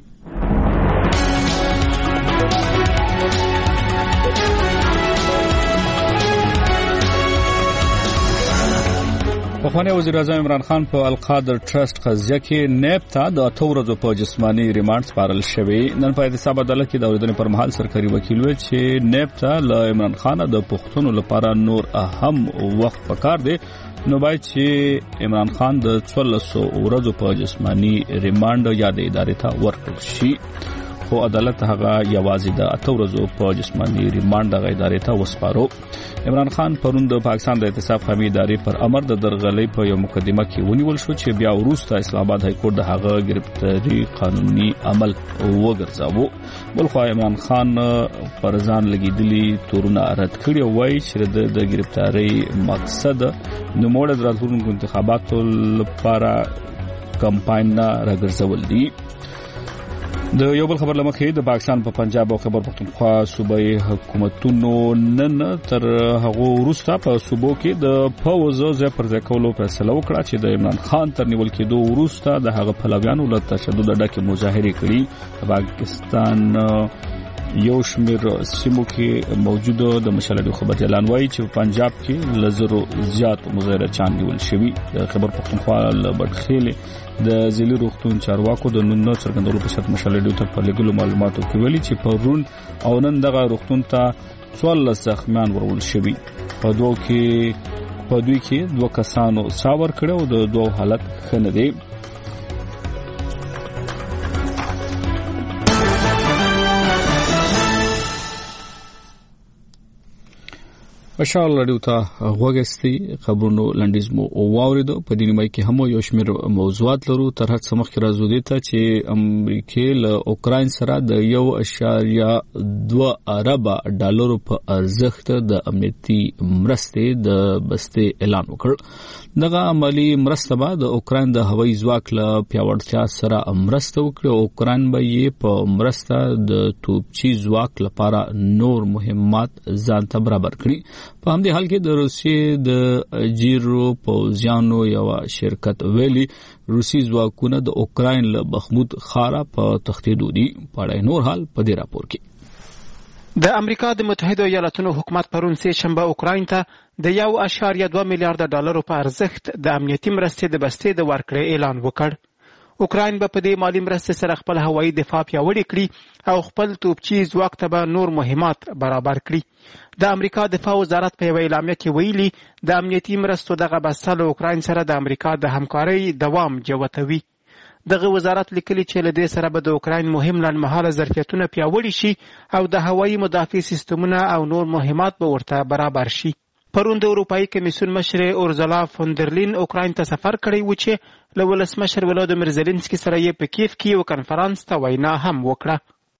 پخوانی وزیر اعظم عمران خان په القادر ټرست قضیه کې نیب ته د 8 ورځو په جسمانی ریماند سپارل شوی. نن په احتساب عدالت کې د اوریدنې پر مهال سرکاري وکیل ویل چې نیب ته له عمران خان د پښتنو لپاره نور اهم وخت پکار دی، نو باید چې عمران خان د 1400 ورځو په جسمانی ریماند یاد ادارې ته ورکړل شي. خو عدالت هغه یوازې د 8 ورځو په جسمانی ریماند د ادارې ته وسپارو. عمران خان پرون د پاکستان د احتساب قومي ادارې پر امر د درغلۍ په یو مقدمه کې ونیول شو چې بیا وروسته اسلام آباد های کورټ د هغه گرفتاری قانوني عمل وګرځاوه. بلخو عمران خان پر ځان لګیدلي تورونه رد کړي او وایي چې د گرفتاری مقصد نوموړی د راتلونکو انتخاباتو لپاره کمپاین راګرځول دي. د یو بل خبر لمخې د پاکستان په پنجاب او خیبر پختونخوا صوبایي حکومتونو نن تر هغه وروسته په صوبو کې د پوز ځای پر ځای کولو فیصله وکړه چې د عمران خان تر نیول کېدو وروسته د هغه پلویانو له تشدد ډکې مظاهرې کړي. د پاکستان یو شمېر سیمو کې موجود د مشالډو خبر اعلان وایي چې په پنجاب کې لزرو زیات مظاهرچیان نیول شوي. د خیبر پختونخوا له بدخیل د ځلي روغتون چارواکو د نن څرګندولو په شرط مشالډو ته په لګلو معلوماتو کې ویلي چې پرون او نن دغه روغتون ته 14 زخمیان ورول شوي. په دوی کې 2 کسانو ساور کړو او د 2 حالت ښه نه دی. مشال ریډیو ته غوږی خبرونو لنډیز مو واوریدو. په دې نیمه کې هم یو شمېر موضوعات لرو. تر هڅه مخکې راځو دې ته چې امریکا له اوکراین سره د 1.2 ارب ډالرو په ارزښت د امنیتي مرستې د بستې اعلان وکړ. دغه عملی مرسته به د اوکراین د هوایي ځواک له پیاوړتیا سره مرسته وکړي او اوکراین به یې په مرسته د توپچي ځواک لپاره نور مهمات ځان ته برابر کړي. په همدې حال کې د روسیې د جیرو پوځیانو یو شرکت ویلي روسي ځواکونه د اوکراین له بخمود ښاره په تښتېدو دي. په اړه نور حال په دې راپور کې. د امریکا د متحده ایالاتونو حکومت پرون سه شنبه اوکراین ته د 1.2 میلیارډ ډالرو په ارزښت د امنیتي مرستې د بستې د ورکړې اعلان وکړ. اوکراین به په دې مالی مرستې سره خپل هوایي دفاع پیاوړې کړي او خپل توپچي ځواک ته به نور مهمات برابر کړي. د امریکا دفاع وزارت په یوه اعلامیه کې ویلي د امنیتي مرستو دغه بسته له اوکراین سره د امریکا د همکارۍ دوام جوتوي. دغه وزارت لیکلي چې له دې سره به د اوکراین مهم لنډمهاله ظرفیتونه پیاوړي شي او د هوایي مدافع سیستمونه او نور مهمات به ورته برابر شي. پرون د اروپایي کمیسیون مشر اورزلا فوندرلین اوکراین ته سفر کړی و چې له ولسمشر ولادیمیر زيلنسکي سره یې په کیف کې یو کنفرانس ته وینا هم وکړه.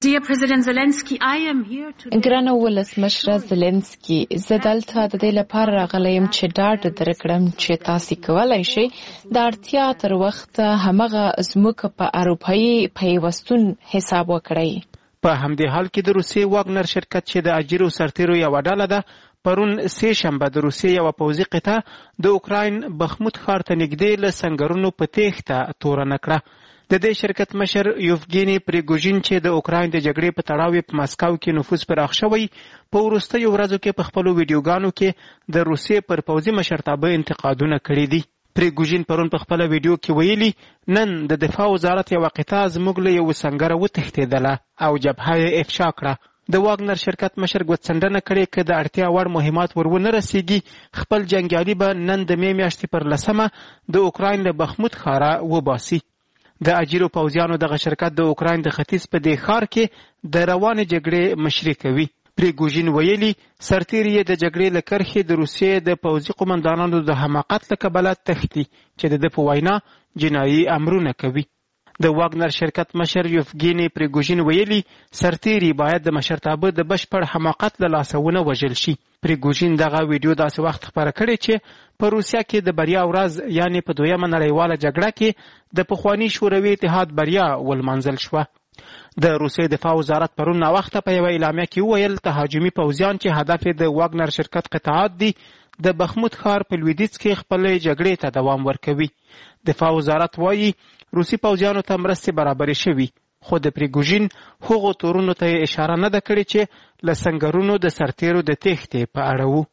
ګرانه ولسمشر زيلنسکي، زه دلته د دې لپاره راغلی یم چې ډاډ درکړم چې تاسو کولی شئ د اړتیا تر وخته همغه زموږ په اروپایي پیوستون حساب وکړئ. په همدې حال کې د روسیې واګنر شرکت چې د اجیرو سرتیرو یوه ډله ده پرون سه شنبه د روسیې یوه پوځي قطعه د اوکراین بخمود ښار ته نږدې له سنګرونو په تېښته تورنه کړه. د دې شرکت مشر یوفګیني پریګوژین چې د اوکراین د جګړې په تړاو په مسکو کې نفوذ پراخ شوی په وروستیو ورځو کې په خپلو ویډیوګانو کې د روسیې پر پوځي مشرتابه انتقادونه کړي دي. پریګوژین پرون په خپله ویډیو کې ویلي نن د دفاع وزارت یوه قطعه زموږ له یو سنګره وتښتېدله او جبهه یې افشا کړه. د واګنر شرکت مشر ګوتڅنډنه کړې چې د اړتیا وړ مهمات ورونه رسیږي خپل جنگیالي به نن د می میاشتې پر 10 د اوکراین له بخموت ښاره وباسي. د اجیرو پوځیانو دغه شرکت د اوکراین د ختیځ په دې ښار کې د روانې جګړې مشري کوي. پریګوژین ویلي سرتیري د جګړې له کرښې د روسیې د پوځي قومندانانو د حماقت له کبله تښتي چې د په وینا جنایي امرونه کوي. د واګنر شرکت مشر یوفګینی پریګوژین ویلي سرتیري باید د مشرتابه د بشپړ حماقت له لاسه ونه وژل شي. پریګوژین دغه ویډیو داسې وخت خپاره کړې چې په روسیا کې د بریا ورځ یعنی په دویمه نړیواله جګړه کې د پخواني شوروي اتحاد بریا ولمانځل شوه. د روسیې دفاع وزارت پرون ناوخته په یوه اعلامیه کې وویل تهاجمي پوځیان چې هدف یې د واګنر شرکت قطعات دي د بخموت ښار په لویدیځ کې خپلې جګړې ته دوام ورکوي. دفاع وزارت وایي روسي پوځیانو ته مرستې برابرې شوي خو د پریګوژین هغو تورونو ته اشاره نه ده کړې چې له سنګرونو د سرتیرو د تېښتې په اړه وو.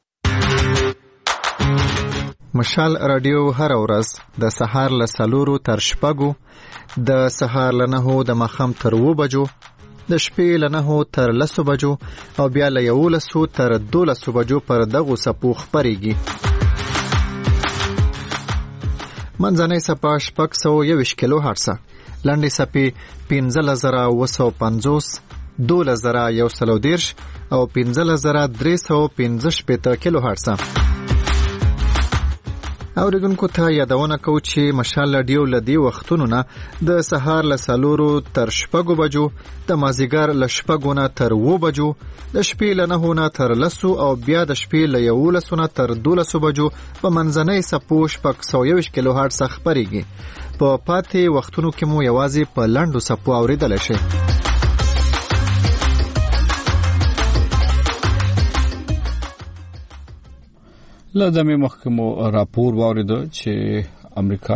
مشال رادیو هر ورځ د سهار له 4 تر 6 د سهار له 9 د ماښام تر 2 بجو د شپې له 9 تر 10 بجو او بیا له 11 تر 12 بجو پر دغو څپو خپرېږي. منځنۍ څپه 621 کیلو هرتز، لنډې څپې 15950، 12130 او 15315 کیلو هرتز. اوریدونکو ته یادونه کوو چې مشال رادیو له دې وختونو نه د سهار له 4 تر 6 بجو، د مازیګر له 6 نه تر 2 بجو، د شپې له 9 نه تر 10 او بیا د شپې له 11 نه تر 12 بجو په منځنۍ څپو 621 کیلو هرتز خپرېږي. په پاتې وختونو کې مو یوازې په لنډو څپو اوریدلی شي. لدمه محکمو راپور واورید چې امریکا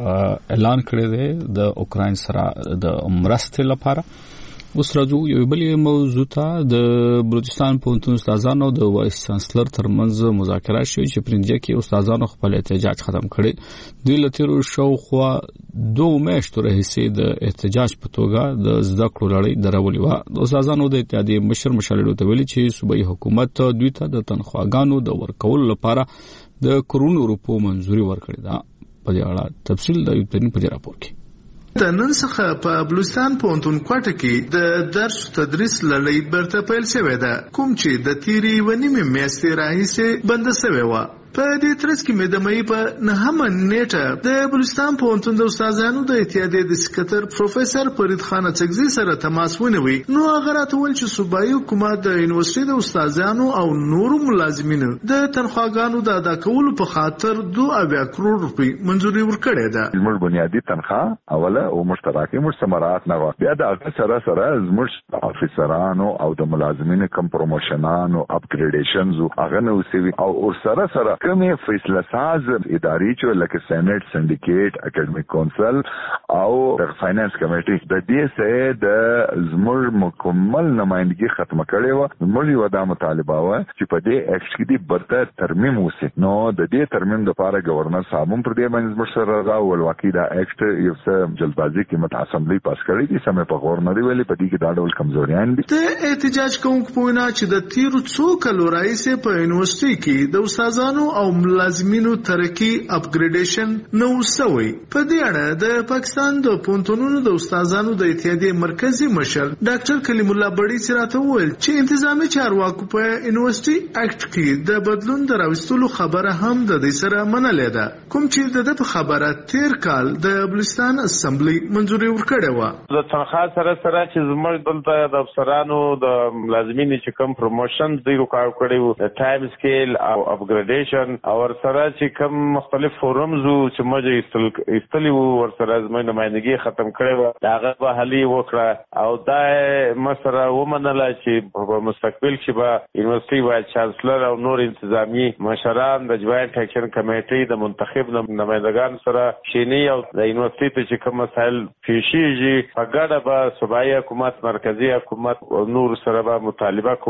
اعلان کړی دی د اوکراین سره د مرستې لپاره. اوس راځو یو بل موضوع ته. د بلوچستان پوهنتون استادانو د وایس چانسلر ترمنځ مذاکرات شوي چې پرنده کې استادانو خپل احتجاج ختم کړي. دوی له تیرو شاوخوا 2 میاشتو راهیسې د احتجاج په توګه د زده کړو لړۍ درولې وه. د استادانو د اتحادیې مشر مشالډو ته ویلي چې صوبایي حکومت دوی ته د تنخواګانو د ورکولو لپاره د کرونو روپو منځوري ورکړې ده. په دې اړه تفصیل د یوټن په راپور کې. د نن څخه په بلوچستان پوهنتون کوټه کې د درس تدریس لړۍ برته پیل شوې ده، کوم چې د تیری ونیمه میاشتې راهیسې بند شوی و. په دې ترڅ کې مې د مې په 9 نیټه د بلوچستان پوهنتون د استادانو د اتحادیې د سکرټر پروفیسور فرید خان اڅکزي سره تماس ونیوي. نو هغه راته ویل چې صوبایي حکومت د یونیورسيټي د استادانو او نورو ملازمینو د تنخواګانو د ادا کولو په خاطر 2 کروڑ روپۍ منځوري ورکړې ده. زموږ بنیادی تنخواه اوله او مشترکه مستمرات نه و. بیا د هغه سره زموږ افیسرانو او د ملازمینو کم پروموشنانو اپګریډیشنز هغه نو سوي او سره کومه فیصله ساز ادارې چې لکه سېنات، سندیکیټ، اکیډمیک کونسل او د فاینانس کمیټې د دې سره د زموږ مکمل نمائندګي ختم کړي و. زموږ یو د مطالبه و چې په دې اکټ کې د برته ترمیم وسی. نو د دې ترمیم لپاره گورنر صاحب پر دې باندې زموږ سره راغو ولواکي دا اکټ یو څه جلدبازي کې مت اسمبلی پاس کړی دي. سمې په گورنر ویلي په دې کې دا ډول کمزوریان دي. د احتجاج کوونکو په وینا چې د تیرو څو کلو راځي په یونیورسيټي کې د استادانو او ملازمینو ترقی اپګریډیشن نو سوی. په دې اړه د پاکستان د پوهنتونونو د استادانو د اتحادیې مرکزی مشر ډاکټر کلیم الله بړی سراته وویل چې انتظامی چارواکو په یونیورسيټي اکټ کې د بدلون دراوستلو خبره هم د دې سره منلې ده، کوم چې د خبره تیر کال د بلوچستان اسمبلی منځوري ورکړې و. د تنخواه سره چې زموږ دلته د افسرانو د ملازمینو چې کوم پروموشن دی وکړ کړی د ټایم سکیل او اپګریډیشن او ورسره چې کوم مختلف فورمز چې موږ استلی ورسره زموږ نمائندګي ختم کړي و هغه به حلی وکړه او دا مسره ومنله چې په مستقبل کې به یونیورسيټي وایس چانسلر او نور انتظامی مشران د جوائنټ اکشن کمیټې د منتخب نمائندگان سره شینی او د یونیورسيټي چې کوم مسایل پیشیږي په ګډه به صوبایي حکومت، مرکزی حکومت او نور سره به مطالبه کوو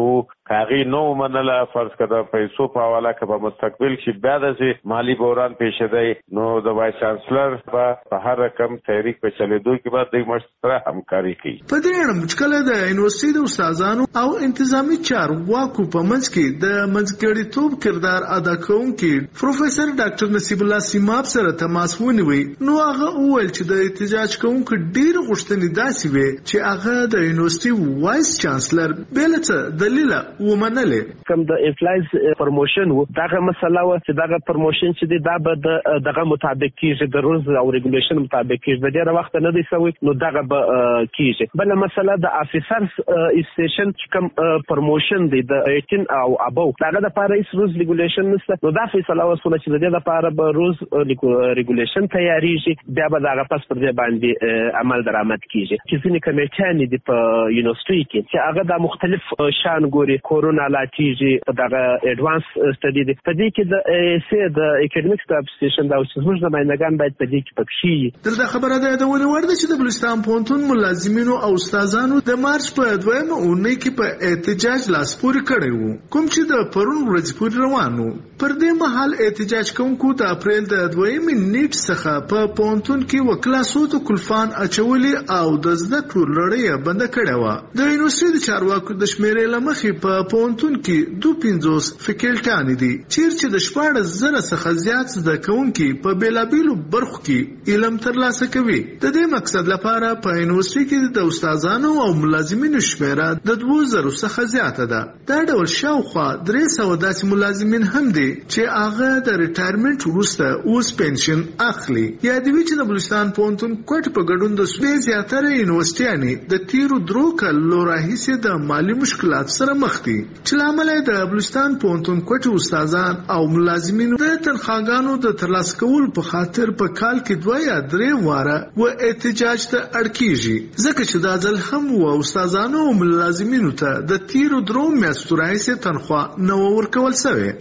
هغه نو منله فرض کړه پیسو په حواله کې په مستقبل کې بیا د مالی بحران پیښ دی نو د وایس چانسلر په هر رقم تحریک په چلیدو کې بعد د مشترک همکاري کوي. په دې اړه مشکله د یونیورسيټي د استادانو او انتظامی چارواکو په منځ کې د منځګړیتوب کردار ادا کوونکي پروفیسور ډاکټر نصیب الله سیماب سره تماس ونیوي نو هغه وویل چې د احتجاج کوونکو ډیر غوښتنې داسې وي چې هغه د یونیورسيټي وایس چانسلر بلته دلیل ومنلې کوم د امپلایز پروموشن و دغه مسله و چې دغه پروموشن چې دا به دغه مطابق کیږي د رولز او ریګولیشن مطابق کیږي د ډیره وخت نه دی سوي نو دغه به کیږي بل مسله د افیسرز اسټیشن کوم پروموشن دی د 18 او ابو دغه د پاره ایس رولز ریګولیشن نشته نو دا فیصله وسوله چې د دې لپاره به رولز ریګولیشن تیاریږي بیا به دغه پس پر دې باندې عمل درآمد کیږي چې ځینې کمیټې دي په یونیورسيټي کې چې هغه د مختلف شان ګوري کورونا لاتیږي دغه ایڈوانس سټډي دی په دې کې د سي د اکیډمیک سټاف سټیشن دا چې موږ د ماینګان باید په دې کې پکشي دا خبره ده د ورده چې د بلوچستان پونتون ملازمینو او استادانو د مارچ په دویمه اونۍ کې په احتجاج لاس پورې کړی وو کوم چې د پرون ورځ پورې روانو پر دې مهال احتجاج کوونکو د اپریل د دویمې نیټ څخه په پونتون کې وکلاسو ته کلفان اچولي او د زده کړو لړۍ بند کړې و د یونیورسيټي چارواکو د شمیرې لمخې په پونتون کې 250 فیکلټان دي چې د 14,000 څخه زیات زده کوونکي په بیلابیلو برخو کې علم ترلاسه کوي د دې مقصد لپاره په یونیورسيټي کې د استادانو او ملازمینو شمیره د 2000 څخه زیاته ده دا ډول شاوخوا 300 داسې ملازمین هم دي چې هغه د ریټایرمنټ وروسته اوس پنشن اخلي یا د ویچ د بلوچستان پونتون کوټ په ګډون د سوي زیاتره یونیورسيټیانې د تیرو درو کلو راهیسې د مالی مشکلات سره مخ دي چې لامل د بلوچستان پونتون کوټ استادان او ملازمینو د تنخواګانو د ترلاسه کولو په خاطر په کال کې 2 یا 3 واره و احتجاج ته اړکیږي ځکه چې دا ځل هم و استادانو او ملازمینو ته د تیرو درو میاشتو راهیسې تنخوا نه ورکول شوې.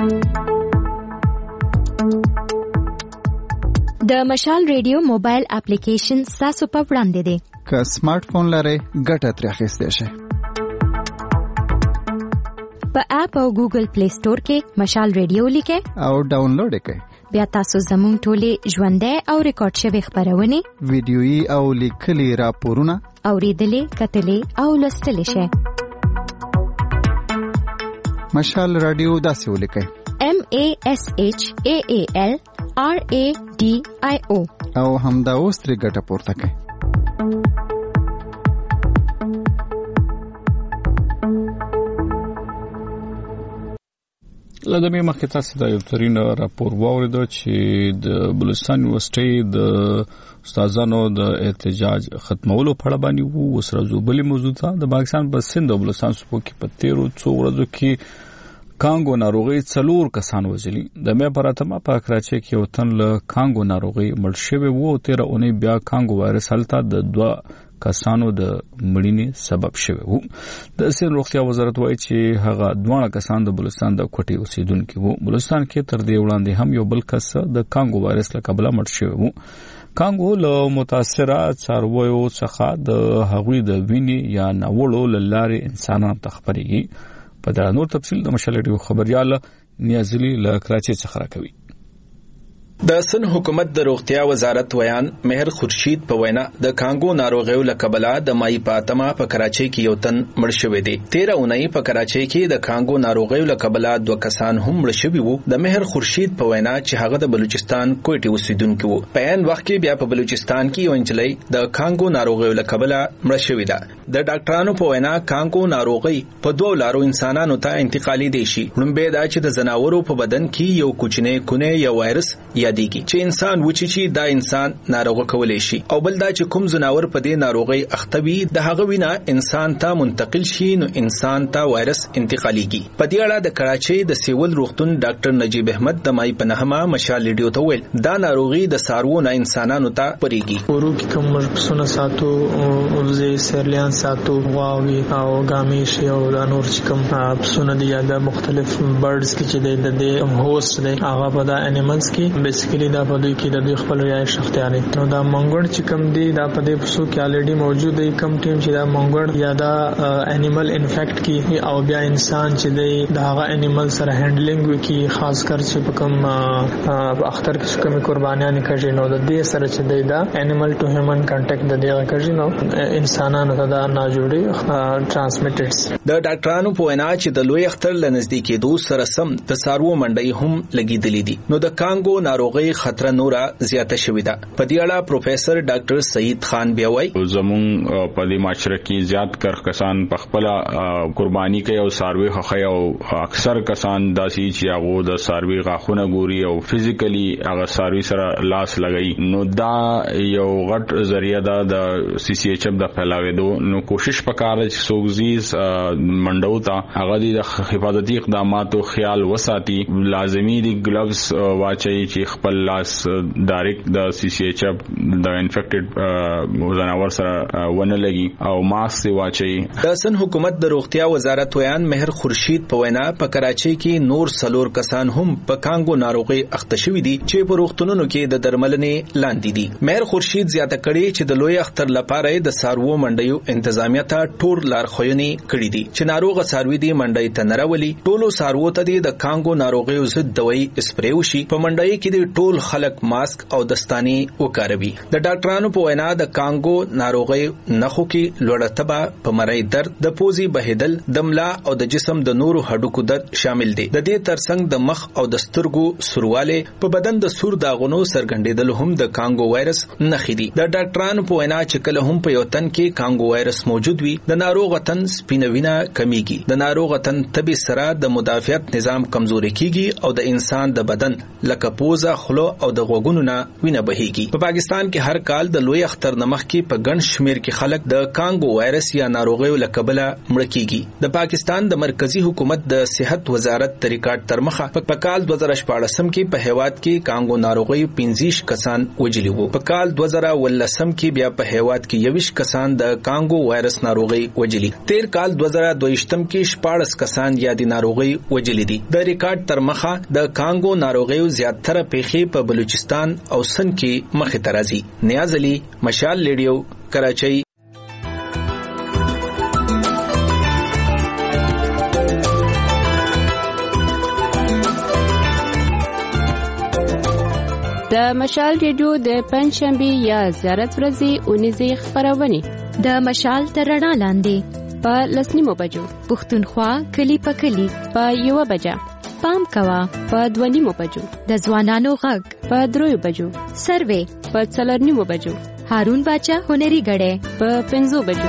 د مشال ریډیو موبایل اپلیکیشن تاسو په وړاندې دی که سمارټ فون لرئ ګټه ترې اخیستی شئ په اپ او ګوګل پلی سٹور کې مشال ریډیو لیکئ او ډاونلوډ کړئ بیا تاسو زموږ ټولې ژوندۍ او ریکارډ شوی خبرونه ویډیويي او لیکلي راپورونه اوریدلې کتلې او لوستلې شئ مشال رادیو داسې ولیکئ MASHAAL RADIO او همدا اوس ترې ګټه پورته کړئ لدمه مخکې تاسو د یو ترين راپور واوریدو چې د بلوچستان یونیورسيټي د استادانو د احتجاج ختمولو په اړه باندې وو وسره زوبلي موضوع ده د پاکستان په سند او بلوچستان صوبو کې په 13 ورځو کې کانګو ناروغي 4 کسان وژلي د مې پراتما په کراچي کې یو تن له کانګو ناروغي مړ شوی وو 13 اونۍ بیا کانګو وایرس هلته د 2 کسانو د مړینې سبب شوی وو د سین روغتیا وزارت وایي چې هغه 2 کسان د بلوچستان د کوټي اوسیدونکو وو بلوچستان کې تر دې وړاندې هم یو بل کس د کانګو وایرس له کبله مړ شوی وو کانګو له متاثره څارویو څخه د هغوی د وینې یا ناوړو لارې انسانانو ته خبرېږي په دا نور تفصیل د مشالډیو خبريال نیازلی له کراچي څخه راکوي د سن حکومت د روغتیا وزارت ویان مهر خورشید په وینا د کانګو ناروغیو لکبلا د مای پاتما په کراچي کې یو تن مړ شوی دی 13 اونۍ په کراچي کې د کانګو ناروغیو لکبلا 2 کسان هم مړ شوي وو د مهر خورشید په وینا چې هغه د بلوچستان کوټي اوسیدونکو وو په ان وخت کې بیا په بلوچستان کې یو انجلۍ د کانګو ناروغیو لکبلا مړ شوی ده د ډاکټرانو په وینا کانګو ناروغي په 2 لارو انسانانو ته انتقالي دي شي لومبه دا چې د زناورو په بدن کې یو کوچنی کونه یا وایرس یا دیږي چې انسان وچی چې دا انسان ناروغه کولای شي او بل دا چې کوم زناور په دې ناروغي اختوي د هغه وینا انسان ته منتقل شي نو انسان ته وایرس انتقاليږي په دې اړه د کراچي د سیول روغتون ډاکټر نجیب احمد د مای په نهمه مشال ریډیو ته ویل دا ناروغي د سارو نه انسانانو ته پریږي ورو کې کوم مرسونه ساتو او زه سرلیان ساتو واوي او غامیش او د نور چې کوم پسونه دي یا د مختلف برډز کې چې د هوست دی هغه په د انیملز کې بیسیکلی دا په دوی کې د خپل رایش اختیاري. نو دا منګوړ چې کم دی دا په دې پسو کې الریډي موجود دی. کم ټیم چې دا منګوړ یا دا انیمل انفیکټ کی او بیا انسان چې دی دا هغه انیمل سره هندلینګ وکي، خاص کر چې په کوم اختر کې کومه قربانیان کړي نو د دې سره چې دی دا انیمل ټو هیومن کانټیکټ د دې کړي نو انسانانو ته دا نه جوړي ټرانسمیټډز. د ډاکټرانو په وینا چې د لوی اختر لنزدیکی دو سره سم د سارو منډي هم لګیدلې دي نو د کانګو ناروغي خطر نورا زیاته شوې ده. په دې اړه پروفیسر ډاکټر سعید خان بیا وایي زمون په دې معاشره کې زیات کر کسان په خپل قرباني کوي او ساروي خخي او اکثر کسان داسي چې هغه د ساروي غاخونه ګوري او فزیکلی هغه ساروي سره لاس لګي نو دا یو غټ ذریعہ ده د سی سی ایچ اف د پھیلاوېدو. نو کوشش وکړه چې سوګزیز منډو ته هغه د حفاظتي اقداماتو خیال وساتي. لازمی دي ګلوز واچي چې خپل لاس ډایرکټ د سی سی ایچ اف د انفیکټډ ځناور سره ونه لګي او ماسک واچي. د سن حکومت د روغتیا وزارت ویان مهر خورشید په وینا په کراچۍ کې نور سلور کسان هم په کانګو ناروغي اخته شوي دي چې په روغتونونو کې د درملنې لاندې دي. مهر خورشید زیاته کړي چې د لوی اختر لپاره د سارو منډیو انتظامیه ته ټول لارښوونې کړې دي چې ناروغ ساروي دي منډي ته نراولي. ټولو سارو ته د کانګو ناروغي ضد دوايي اسپری وشي. په منډي کې د ټول خلک ماسک او دستاني وکاروي. د ډاکټرانو په وینا د کانګو ناروغي نخو کې لوړتبه په مړی درد د پوزي بهیدل د ملا او د جسم د نورو هډوکو درد شامل دي. د دې ترڅنګ د مخ او د سترګو سورواله په بدن د سور داغونو سرګندېدل هم د کانګو وایرس نخې دي. د ډاکټرانو په وینا چې کله هم په یو تن کې کانګو وایرس موجود وي د ناروغ تن سپینوینه کمیږي. د ناروغ تن طبي سره د مدافعت نظام کمزوري کیږي او د انسان د بدن لکه پوزه خلو او د غوګونو نه وینه بهيږي. په پاکستان کې هر کال د لوی اختر نمخ کې په ګڼ شمیر کې خلک د کانګو وایرس یا ناروغي لکبله مړ کیږي. د پاکستان د مرکزی حکومت د صحت وزارت د ریکارډ تر مخه په کال 2014 کې په هیواد کې کانګو ناروغي 15 کسان وجلی وو. په کال 2018 کې بیا په هیواد کې 21 کسان د کانګو وایرس ناروغي وجلی. تیر کال 2022 کې 14 کسان یا د ناروغي وجلی دي. د ریکارډ تر مخه د کانګو ناروغي زیاتره پیښې په بلوچستان او سند کې مخه ترازی. نیاز علي، مشال ریډیو، کراچۍ. د مشال ریډیو د پنځشنبه یا زیارت ورځې اونیزه خبرونه د مشال تر رڼا لاندې په لسنیمو بجو پښتونخوا کلی په کلی په 1 بجه پام کوا په 2 بجو د ځوانانو غږ په 3 بجو سروې په 4 بجو هارون باچا هنري غړې په 5 بجو.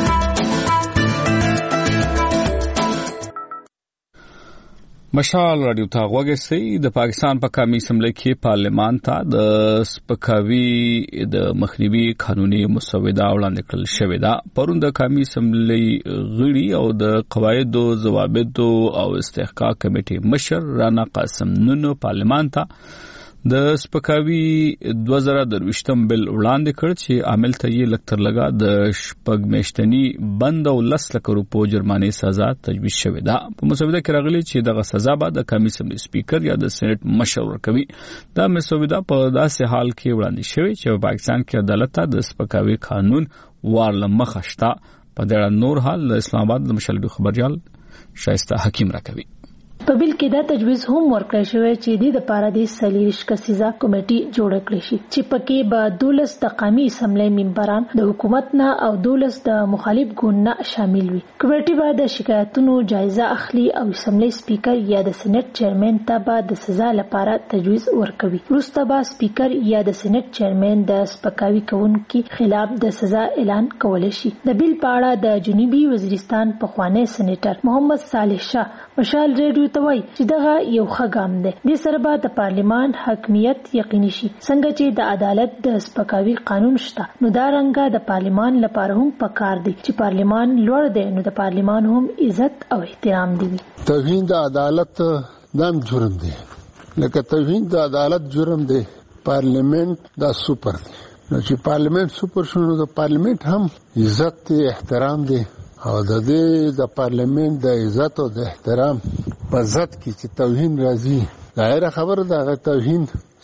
مشال رادیو ته غوږی سي. د پاکستان په قومي اسمبلی کې پارلمان ته د سپکاوي د مخنیوي قانوني مسوده وړاندې کړل شوې ده. پرون د قومي اسمبلی غړي او د قواعدو ضوابطو او استحقاق کمیټې مشر رانا قاسم نونو پارلمان ته د سپکاوي 2023 بل وړاندې کړ چې عامل ته یې لکتر لگا د شپږ میاشتنی بند او 10 لک روپو جرمانه سزا تجویز شوې ده. په مسوده کې راغلي چې دغه سزا به د کمیسیون سپیکر یا د سېنات مشر ورکوي. دا مسوده په داسې حال کې وړاندې شوې چې په پاکستان کې عدالت ته د سپکاوي قانون وارلمخه شته. په دې نور حال اسلام آباد د مشال خبريال شایسته حکیم راکوي. په بل کې دا تجویز هم ورکړی شوی چې د لپاره د سلیریش کسیزه کمیټي جوړ کړي شي چې پکې به 12 د قومي اسمبلی ممبران د حکومت نه او 12 د مخالف ګوند نه شامل وي. کمیټي به د شکایتونو جایزه اخلي او اسمبلی سپیکر یا د سېنات چیرمن ته به د سزا لپاره تجویز ورکوي. وروسته به سپیکر یا د سېنات چیرمن د سپکاوي کوونکو خلاف د سزا اعلان کولای شي. د بیل په اړه د جنوبي وزیرستان پخوانی سېنیټر محمد صالح شاه مشال ریډیو ته وایي چې دغه یو ښه ګام دی. د سره به د پارلمان حاکمیت یقیني شي. څنګه چې د عدالت د سپکاوي قانون شته نو دا رنګه د پارلمان لپاره هم پکار دی چې پارلمان لوړ دی نو د پارلمان هم عزت او احترام دی. توهین د عدالت دام جرم دی. لکه توهین د عدالت جرم دی، پارلیمنت دا سپر دی. نو چې پارلیمنت سپر شنو د پارلیمنت هم عزت دی، احترام دی. او د دې د پارلیمنت د عزت او د احترام په ضد کې چې توهین راځي، غیر خبر دا توهین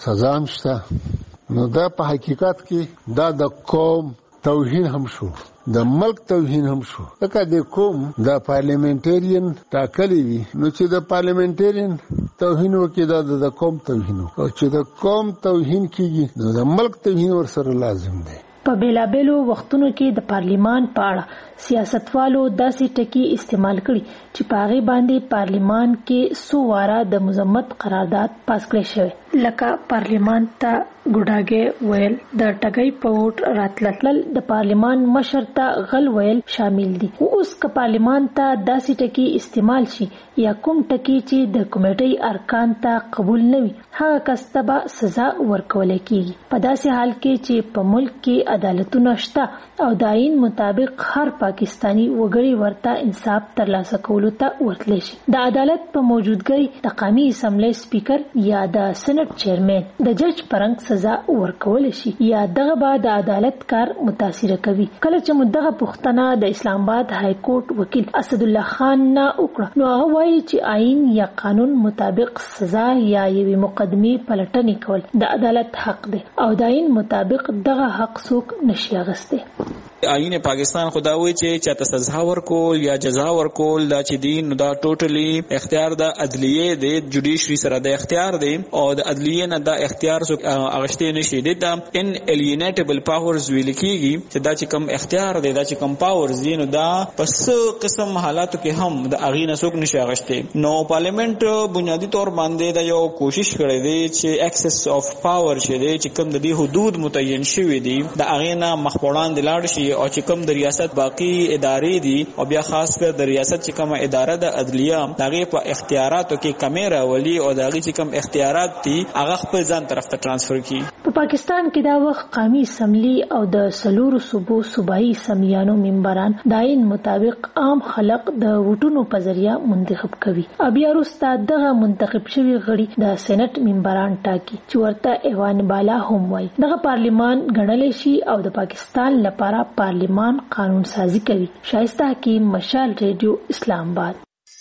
سزا هم شته. نو دا په حقیقت کې دا د قوم توهین هم شو، د ملک توهین هم شو. لکه د قوم د پارلیمنټرین ټاکلی وي، نو چې د پارلیمنټرین توهین وکړي دا د قوم توهین، او چې د قوم توهین کیږي نو د ملک توهین ورسره لازم دی. په بیلابېلو وختونو کې د پارلیمان په اړه سیاستوالو داسې ټکي استعمال کړي چې په هغې باندې پارلیمان کې څو واره د مذمت قرارداد پاس کړی شوی، لکه پارلیمان ته ګوډاګی ویل، د ټګۍ په ووټ راتلل، د پارلیمان مشر ته غل ویل شامل دي. اوس که پارلیمان ته داسې ټکي استعمال شي یا کوم ټکي چې د کمیټۍ ارکان ته قبول نه وي، هغه کس ته به سزا ورکول کیږي. په داسې حال کې چې په ملک کې عدالتونه شته او د آئین مطابق هر پاکستانی وګړي ورته انصاف ترلاسه کولو ته ورتلی شي. د عدالت په موجودګۍ د قومي اسمبلی سپیکر یا د سېنات چیرمن د جج پرنګ سزا ورکول شي یا دغه به د عدالت کار متاثر کوي. کله چې مدغه پوښتنه د اسلام آباد های کورټ وکیل اسد الله خان نه وکړه، نو هغه وایي چې آئین یا قانون مطابق سزا یا یوې مقدمې پلټنې کول د عدالت حق دی او د آئین مطابق دغه حق څوک نشي اخیستی. آئین پاکستان خداوي چې چاته سزا ورکول یا جزا ورکول دا چې دین دا ټوټلی اختیار د عدلیه د جوډیشري سره د اختیار دی او د عدلیه نه دا اختیار اغشته نشي دی. دا ان الیینیټیبل پاورز ویل کیږي چې دا چې کم اختیار دی، دا چې کم پاورز دی، نو دا پس قسم حالاتو کې هم د اغینه څوک نشي اغشته. نو پارلیمنت بنیادی طور باندې دا یو کوشش کړی دی چې ایکسس اف پاور شه دی چې کم د دې حدود متعین شوی دی د اغینه مخبران د لاړ شي او چې کوم د ریاست باقی ادارې دي او بیا خاص کر د ریاست چې کومه اداره د عدلیه هغه په اختیاراتو کې کمیره ولی او دغه چې کوم اختیارات دي هغه خپل ځان طرف ته ترانسفر کړي. په پاکستان کې دا وخت قومي اسمبلی او د سلور صوبایي اسمبلیانو ممبران د آئین مطابق عام خلق د ووټونو په ذریعہ منتخب کوي. بیا وروسته دغه منتخب شوی غړي د سېنات ممبران ټاکي چې ورته ایوان بالا هم وایي. دغه پارلیمان ګڼل شي او د پاکستان لپاره پارلیمان قانون سازی کوي. شایسته حکیم، مشال ریډیو، اسلام آباد.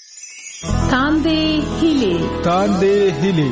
تاندې هیلې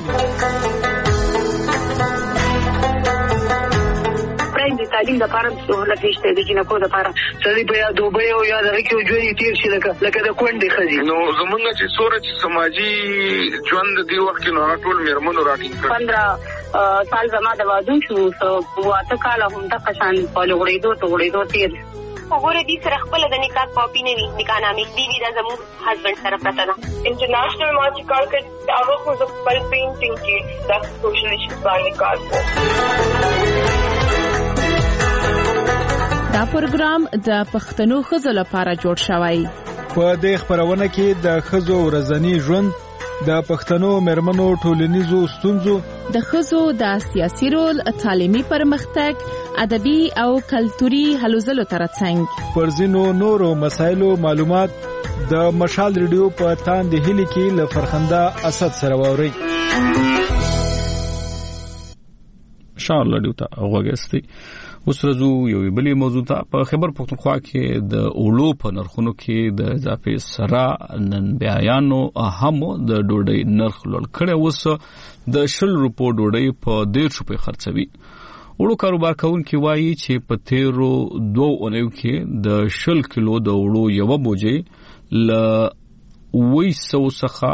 د تعلیم د لپاره سہولت نشته د جنکو د لپاره سړي په یا دوبه او یا دغه کې ژوند تیر شي لکه د کونډې خزي. نو زمونږ چې سورج سماجی ژوند دی وخت نو ټول میرمنو راټینګ 15 سال زما د واده شو واته کال هم د قشان په لوړېدو تیر وګوره دې سره خپل د نکاح کاپی نه وي، نکاح نامې دی دا زموږ هسبند سره پراته ده. انټرنیشنل ما چې کار کوي هغه خو د خپل پینټینګ کې د سوشل ایشوز باندې کار کوي. دا پروګرام د پښتنو ښځو لپاره جوړ شوی. په دې خبرونه کې د ښځو ورځنی ژوند، د پښتنو مېرمنو ټولنیزو ستونزو، د ښځو د سیاسي رول، تعلیمي پرمختګ، ادبي او کلتوري هلو ځلو ترڅنګ پر ځینو نورو مسایلو معلومات د مشال ریډیو په تاندې هیلې کې له فرخنده اسد سره واوري. مشال ریډیو ته وګورئ. اوس راځو یو بلې موضوع ته. په خیبر پختونخوا کې د اولو په نرخونو کې د اضافه سره نن بیاانو هم د ډوډۍ نرخ لوړ کړي. اوس د 100 روپو ډوډۍ په 1.5 روپۍ خرڅوي. اولو کاروبار کوونکي وایي چې په تیرو 2 اونیو کې د 100 کیلو د اولو یو بوجي ل 200 څخه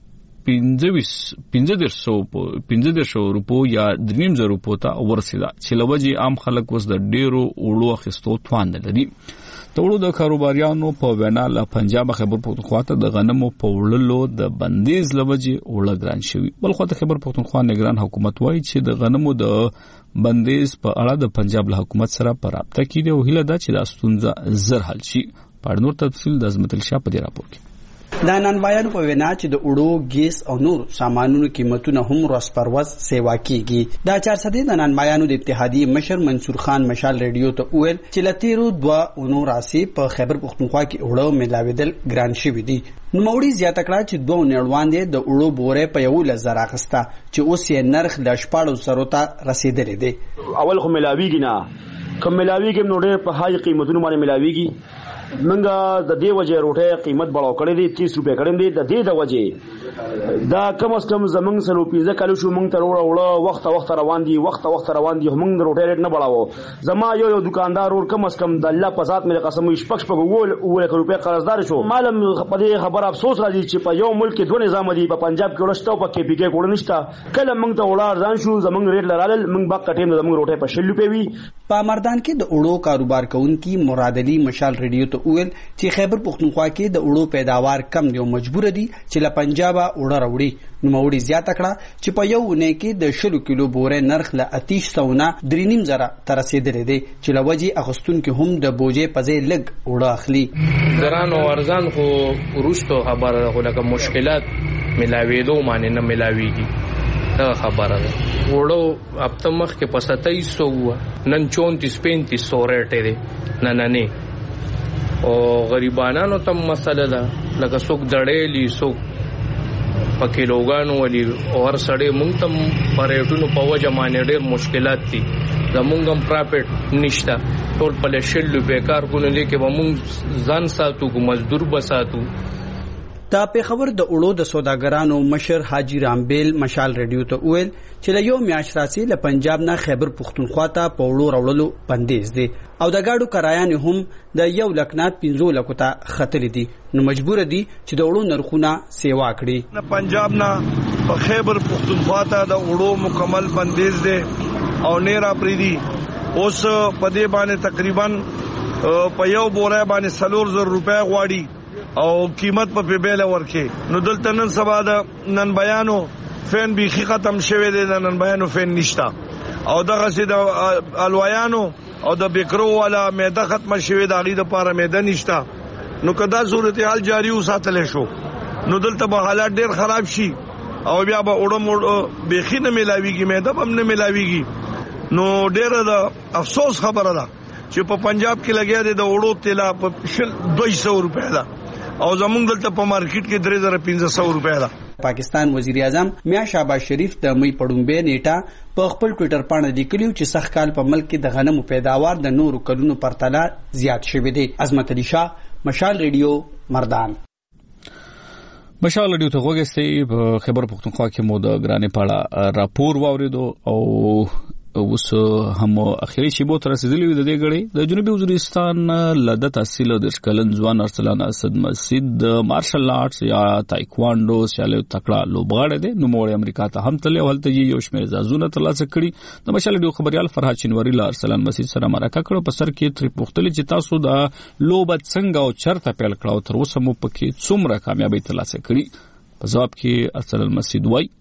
1500 روپو یا 3000 روپو ته ورسېده چې لوجي عام خلک وس د ډیرو اولو اخیستو توان لري. تولو د کاروباریانو په وینا له پنجاب خیبر پختونخوا ته د غنمو په وړلو د بندیز لوجي اوړه ګران شوی. بل خو ته خیبر پختونخوا نگران حکومت وایي چې د غنمو د بندیز په اړه د پنجاب له حکومت سره په رابطه کې دی او هیله ده چې دا ستونزه زر حل شي. په نور تفصیل د عظمت الشاه په دې راپور کې. د ننبایانو په وینا چې د اوړو، ګیس او نور سامانونو قیمتونه هم ورځ پر ورځ سیوا کیږي. دا 400 د ننبایانو د اتحادیې مشر منصور خان مشال ریډیو ته وویل چې لتیرو 2 اونو راسي په خیبر پختونخوا کې اوړو ملاویدل ګران شوی دي. نوموړي زیاته کړه چې 2 نړوان دي د اوړو بوره په 1,000 اخسته چې اوس یې نرخ د 1400 ته رسیدلی دی. اول خو ملاویږي نه کوم ملاویږي نو ډېر په هاي قیمتونو باندې ملاویږي. منګه د دې وجه روټه قیمت بڑاو کړی دی 30 روپے کړی دی. د دې د وجه دا کم از کم زمنګ سلو پیزه کلو شو مونږ تر وړه وخت روان دي مونږ د روټي ریټ نه بڑاوو زما یو دکاندار ور کم از کم د الله په ذات مې قسم شپږ وول روپے قرضدار شو معلوم په دې خبر افسوس راځي چې په یو ملک دوه نظام دي په پنجاب کې ورشته او په کې پی کې کوړ نشته کله مونږ ته وړار ځان شو زمنګ ریټ لرال مونږ با کټیم زمنګ روټي په 100 روپے وی په مردان کې د اړو کاروبار کوونکی مراد علي مشال ریډیو ته ویل چې خیبر پختونخوا کې د اړو پیداوار کم دی او مجبور دي چې له پنجاب اړه راوړي نو موړي زیاته کړه چې په یو ونه کې د 100 کیلو بورې نرخ له 300 نه 3.5 زره تر رسیدلې دی چې لوجي اغستون کې هم د بوجې په ځای لګ وړه اخلي ګران او ارزان خو ورستو خبره خو لکه مشکلات ملاويدو معنی نه ملاويږي دا خبره ده وړو هفته مخ کې په 2700 نن 34-3500 ریټ دی نه او غریبانو ته مسله ده لکه څوک دړېلی څوک په کیلوګانو ولي او هر سړی مونږ ته پریټونو په وجه باندې ډېر مشکلات دي زمونږ هم پراپټ نشته ټول په لشل بیکار کو نه لیکي مونږ ځان ساتو کو مزدور بساتو دا پیښور د اړو د سوداګرانو مشر حاجی رامبیل مشال ریډیو ته ویل چې له یو میاشت راځي له پنجاب نه خیبر پختونخوا ته په اړو راوړلو بندیز دي او د گاډو کرایان هم د 1,15 لک ته خطر دي نو مجبور دي چې د اړو نرخونه سیوا کړي نه پنجاب نه په خیبر پختونخوا ته د اړو مکمل بندیز دي او نه را پریدي اوس په دې باندې تقریبا په یو بوره باندې 300 روپے غواړي او قیمت په بیل ورکه نو دلته نن سبا د نن بیانو فین بيخي ختم شوه دي نن بیانو فین نشتا او دغه سي د الویانو او د بکرو والا میده ختم شوه د غي د پاره میده نشتا نو کدا صورتحال جاری وساتل شو نو دلته به حالات ډیر خراب شي او بیا به اورم بيخي نه ملاويږي میده هم نه ملاويږي نو ډیر د افسوس خبره ده چې په پنجاب کې لګیا دي د اورو تیلا په 200 روپے ده او زمونږ دلته په مارکیټ کې 3500 روپے ده پاکستان وزیر اعظم میاں شهباز شریف د مې پړومبه نیټه په خپل ټوئیټر باندې لیکلی چې سخت کال په ملک کې د غنمو پیداوار د نورو کلونو پرتله زیات شوی دی عظمت علي شاه مشال ریډیو مردان مشال ریډیو ته وګورئ په خیبر پختونخوا کې مو د ګرانې پاړه راپور واوریدو او اوس هم اخیری شیبو تر رسیدلی د دې غړي د جنوبي وزیرستان لده تحصیل د شکلن ځوان ارسلان اسد مسجد د مارشل آرټس یا تایکواندو سیالو تکړه لوبغاړی دی نو موږ امریکا ته هم تللی ولته یو شمېر ځازونه ترلاسه کړي د مشال ډیو خبريال فرحات چنوري له ارسلان مسجد سره مرکه کړو په سر کې تر پختلی چې تاسو د لوبت څنګه او چرته پیل کړو تر اوسه مو پکې څومره کامیابی ترلاسه کړي په ځواب کې ارسلان مسجد وای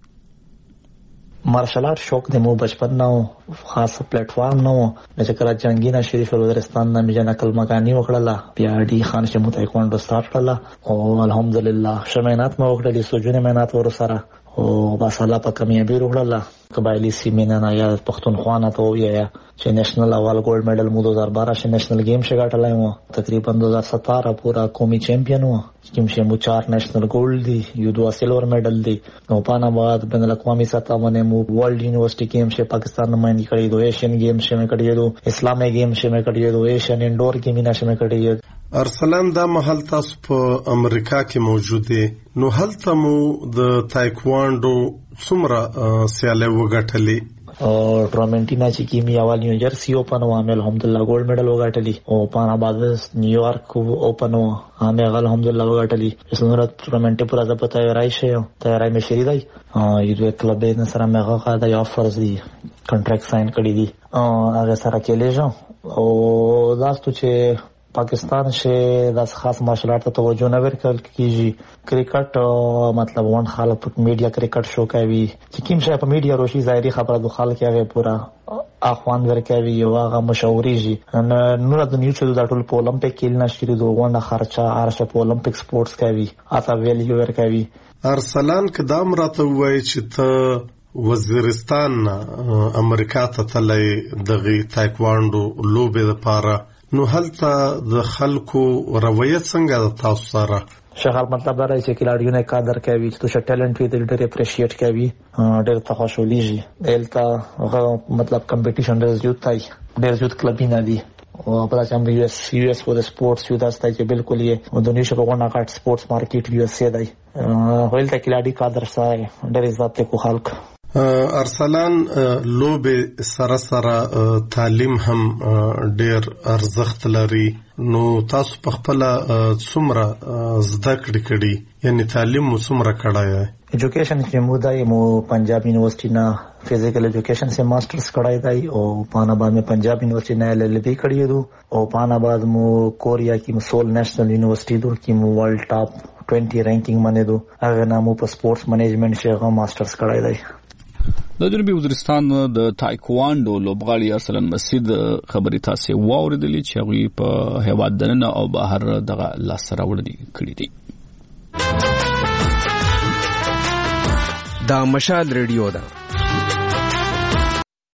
مارشل آرټ شوق د مو بچپن نو خاص پلیټ فارم نو چې کله جنگینا شریف وزیرستان نه میجا نقل مکانی وکړه بیا ډي خان شمو تایکواندو سٹارټ کړه او الحمدلله شمینات مو وکړه سوجونه مینات ور سره او بس الله په کامیابی وکړه قبایلی سیمه نه یا پښتونخوا نه ته یا چې نېشنل اول ګولډ میډل مو 2012 ش نېشنل گیم شه غټلای مو تقریبا 2017 پورا قومي چیمپیون و کوم چې مو 4 نېشنل ګولډ دي یو 2 سیلور میډل دي نو پانا بعد بین الاقوامی سطح باندې مو ورلد یونیورسيټي گیم شه پاکستان نمائندگی کړی دو ایشین گیم شه مې کړی دو اسلامي گیم شه مې کړی دو ایشین انډور گیم نه شه مې کړی ارسلان دا محل تاسو په امریکا کې موجود دي نو هلته مو د تایکواندو څومره سیاله وګټلې او ټورنمنټ نه چې کیمی اول نیو جرسی اوپن و عامل الحمدلله ګولډ میډل وګټلی او پانا بعد نیویارک اوپن و عامل الحمدلله وګټلی اسنور ټورنمنټ پر ځا پته راځي تیاری مې شری دی یو کلب نه سره مې غاړه د آفرز دی کانټریکټ ساين کړی دی هغه سره کېلې او داستو چې پاکستان شه د خاص مارشل آرټ ته توجه نه ورکړل کیږي کرکټ مطلب ون خلک میډیا کرکټ شو کوي چې کوم شي په میډیا روشي ظاهري خبره د خلک هغه پورا اخوان ورکوي او هغه مشوريږي نور د نیو چې د ټول په اولمپیک کې نشي د غونډه خرچه ارشه په اولمپیک سپورتس کوي اته ویلیو ورکوي ارسلان کدام راته وای چې ته وزیرستان امریکا ته تللی دغه تایکواندو لوبه لپاره نو هلته د خلکو رویت څنګه د تاسو سره شغال مطلب دا چې کلاډیو نه قدر کوي چې تو ټیلنټ وي د ډېر اپریشیټ کوي ډېر ته خوشحاليږي دلته مطلب کمپټیشن ډېر زیات دی ډېر زیات کلبینه دي او په چې یو اس فور سپورتس یو داسته چې بالکل یې د نشه په غونډه کاټ سپورتس مارکیټ یو اس دی هول ته کلاډي کادر سره ډېر عزت کو خلک ارسلان لوبه سره تعلیم هم ډیر ارزښت لري نو تاسو په خپل څومره زده کړی یعنی تعلیم مو څومره کړای एजुकेशन کې مو دای مو پنجاب یونیورسيټي نه فزیکل ایجوکیشن سے ماسترز کړای دی او پاناباد میں پنجاب یونیورسيټي نه LLB کړی دو او پاناباد مو کوریا کې مسول نېشنل یونیورسيټي دو کې مو ورلد ټاپ 20 رینکینګ باندې دو هغه نامو په سپورتس مینجمنت شغه ماسترز کړای دی د جنوبي وزیرستان د تایکوانډو لوبغاړي ارسلان مسجد خبري تاسو واوریدلې چې هغه په هیواد دننه او بهر دغه لاسره وړاندې کړی دي دا مشال ریډیو ده